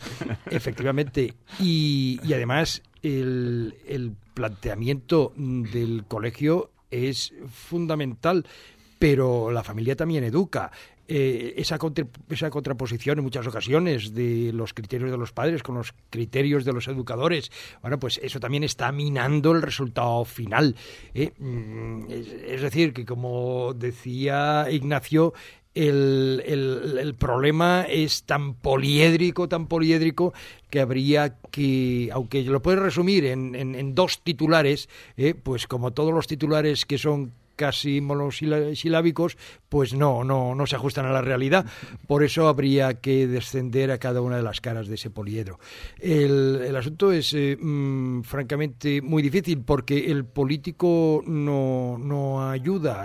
Y además el planteamiento del colegio es fundamental, pero la familia también educa. Esa contraposición en muchas ocasiones de los criterios de los padres con los criterios de los educadores, bueno, pues eso también está minando el resultado final. Es decir, que como decía Ignacio, el problema es tan poliédrico que habría que, aunque lo puedes resumir en dos titulares, pues como todos los titulares que son casi monosilábicos, pues no se ajustan a la realidad. Por eso habría que descender a cada una de las caras de ese poliedro. El asunto es francamente muy difícil, porque el político no ayuda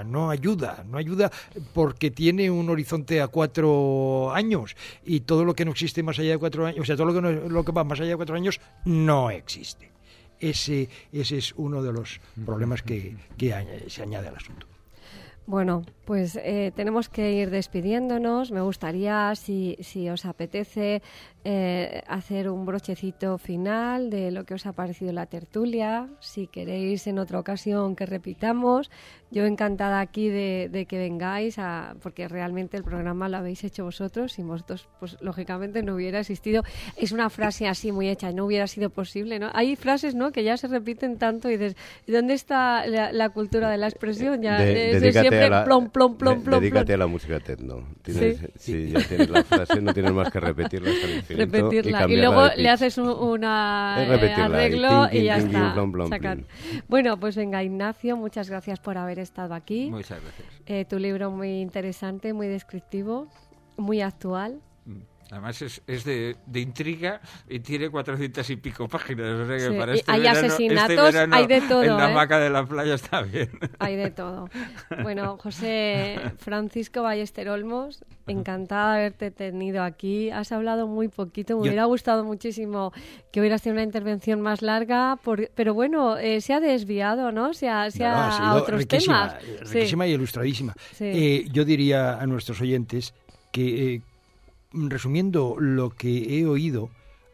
porque tiene un horizonte a 4 años, y todo lo que no existe más allá de 4 años, o sea, todo lo que va más allá de 4 años no existe. Ese es uno de los problemas que se añade al asunto. Bueno, pues tenemos que ir despidiéndonos. Me gustaría, si os apetece, hacer un brochecito final de lo que os ha parecido la tertulia. Si queréis en otra ocasión que repitamos, yo encantada aquí de que vengáis, porque realmente el programa lo habéis hecho vosotros, y vosotros, pues lógicamente no hubiera existido. Es una frase así muy hecha, no hubiera sido posible, ¿no? Hay frases, ¿no?, que ya se repiten tanto y dices, ¿dónde está la cultura de la expresión? Ya siempre plom, plom, plom, plom. Dedícate a la música techno. Si ya tienes la frase, no tienes más que repetirla hasta el infinito. Repetirla. Y luego le haces un arreglo y ya está. Bueno, pues venga, Ignacio, muchas gracias por haber estado aquí. Muchas gracias. Tu libro muy interesante, muy descriptivo, muy actual. Además es de intriga y tiene 400 y pico páginas. O sea que para hay asesinatos, hay de todo. En la hamaca de la playa está bien. Hay de todo. Bueno, José Francisco Ballester Olmos, encantada de haberte tenido aquí. Has hablado muy poquito. Me hubiera gustado muchísimo que hubieras tenido una intervención más larga, pero bueno, se ha desviado, ¿no? Se ha a otros temas. Riquísima y ilustradísima. Sí. Yo diría a nuestros oyentes que... resumiendo lo que he oído,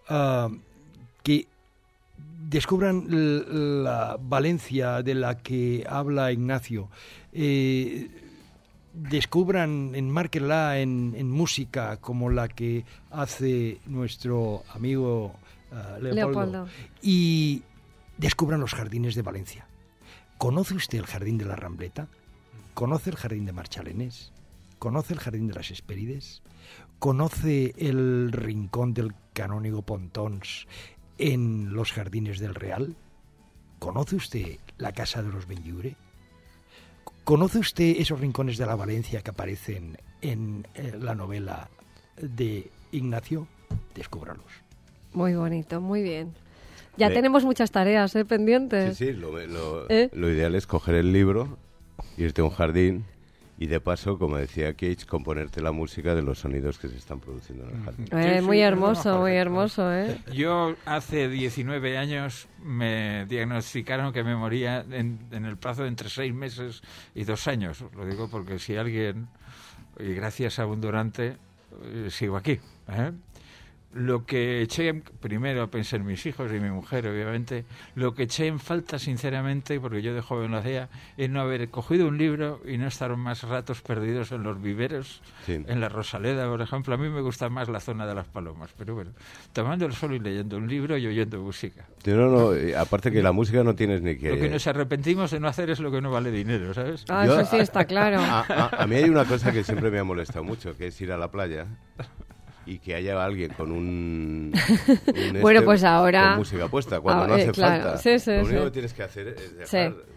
que descubran la Valencia de la que habla Ignacio, enmárquenla en música como la que hace nuestro amigo Leopoldo, y descubran los jardines de Valencia. ¿Conoce usted el jardín de la Rambleta? ¿Conoce el jardín de Marchalenes? ¿Conoce el jardín de las Hespérides? ¿Conoce el rincón del canónigo Pontons en los jardines del Real? ¿Conoce usted la casa de los Benlliure? ¿Conoce usted esos rincones de la Valencia que aparecen en la novela de Ignacio? Descúbralos. Muy bonito, muy bien. Ya tenemos muchas tareas pendientes. Sí, lo ideal es coger el libro, irte a un jardín y de paso, como decía Cage, componerte la música de los sonidos que se están produciendo en el jardín. Muy hermoso, muy hermoso. Yo hace 19 años me diagnosticaron que me moría en el plazo de entre 6 meses y 2 años. Lo digo porque si alguien, y gracias a un donante, sigo aquí. Lo que eché, primero pensé en mis hijos y mi mujer, obviamente, lo que eché en falta, sinceramente, porque yo de joven lo hacía, es no haber cogido un libro y no estar más ratos perdidos en los viveros, en la Rosaleda, por ejemplo. A mí me gusta más la zona de las Palomas, pero bueno, tomando el sol y leyendo un libro y oyendo música. No, aparte que la música no tienes ni que... Lo que nos arrepentimos de no hacer es lo que no vale dinero, ¿sabes? Eso sí está claro. A mí hay una cosa que siempre me ha molestado mucho, que es ir a la playa y que haya alguien con un bueno, pues ahora con música puesta cuando no hace falta. Sí, lo único que tienes que hacer es dejar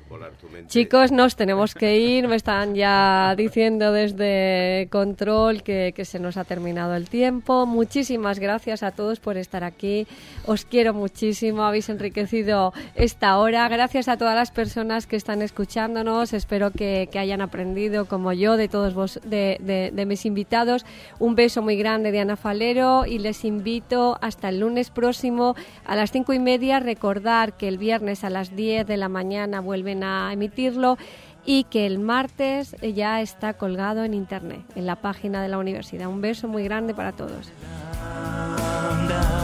volar tu mente. Chicos, nos tenemos que ir. Me están ya diciendo desde control que se nos ha terminado el tiempo. Muchísimas gracias a todos por estar aquí. Os quiero muchísimo. Habéis enriquecido esta hora. Gracias a todas las personas que están escuchándonos. Espero que hayan aprendido como yo de todos vos, de mis invitados. Un beso muy grande de Ana Falero y les invito hasta el lunes próximo a las 5:30. Recordar que el viernes a las 10 de la mañana vuelven a emitirlo y que el martes ya está colgado en internet, en la página de la universidad. Un beso muy grande para todos.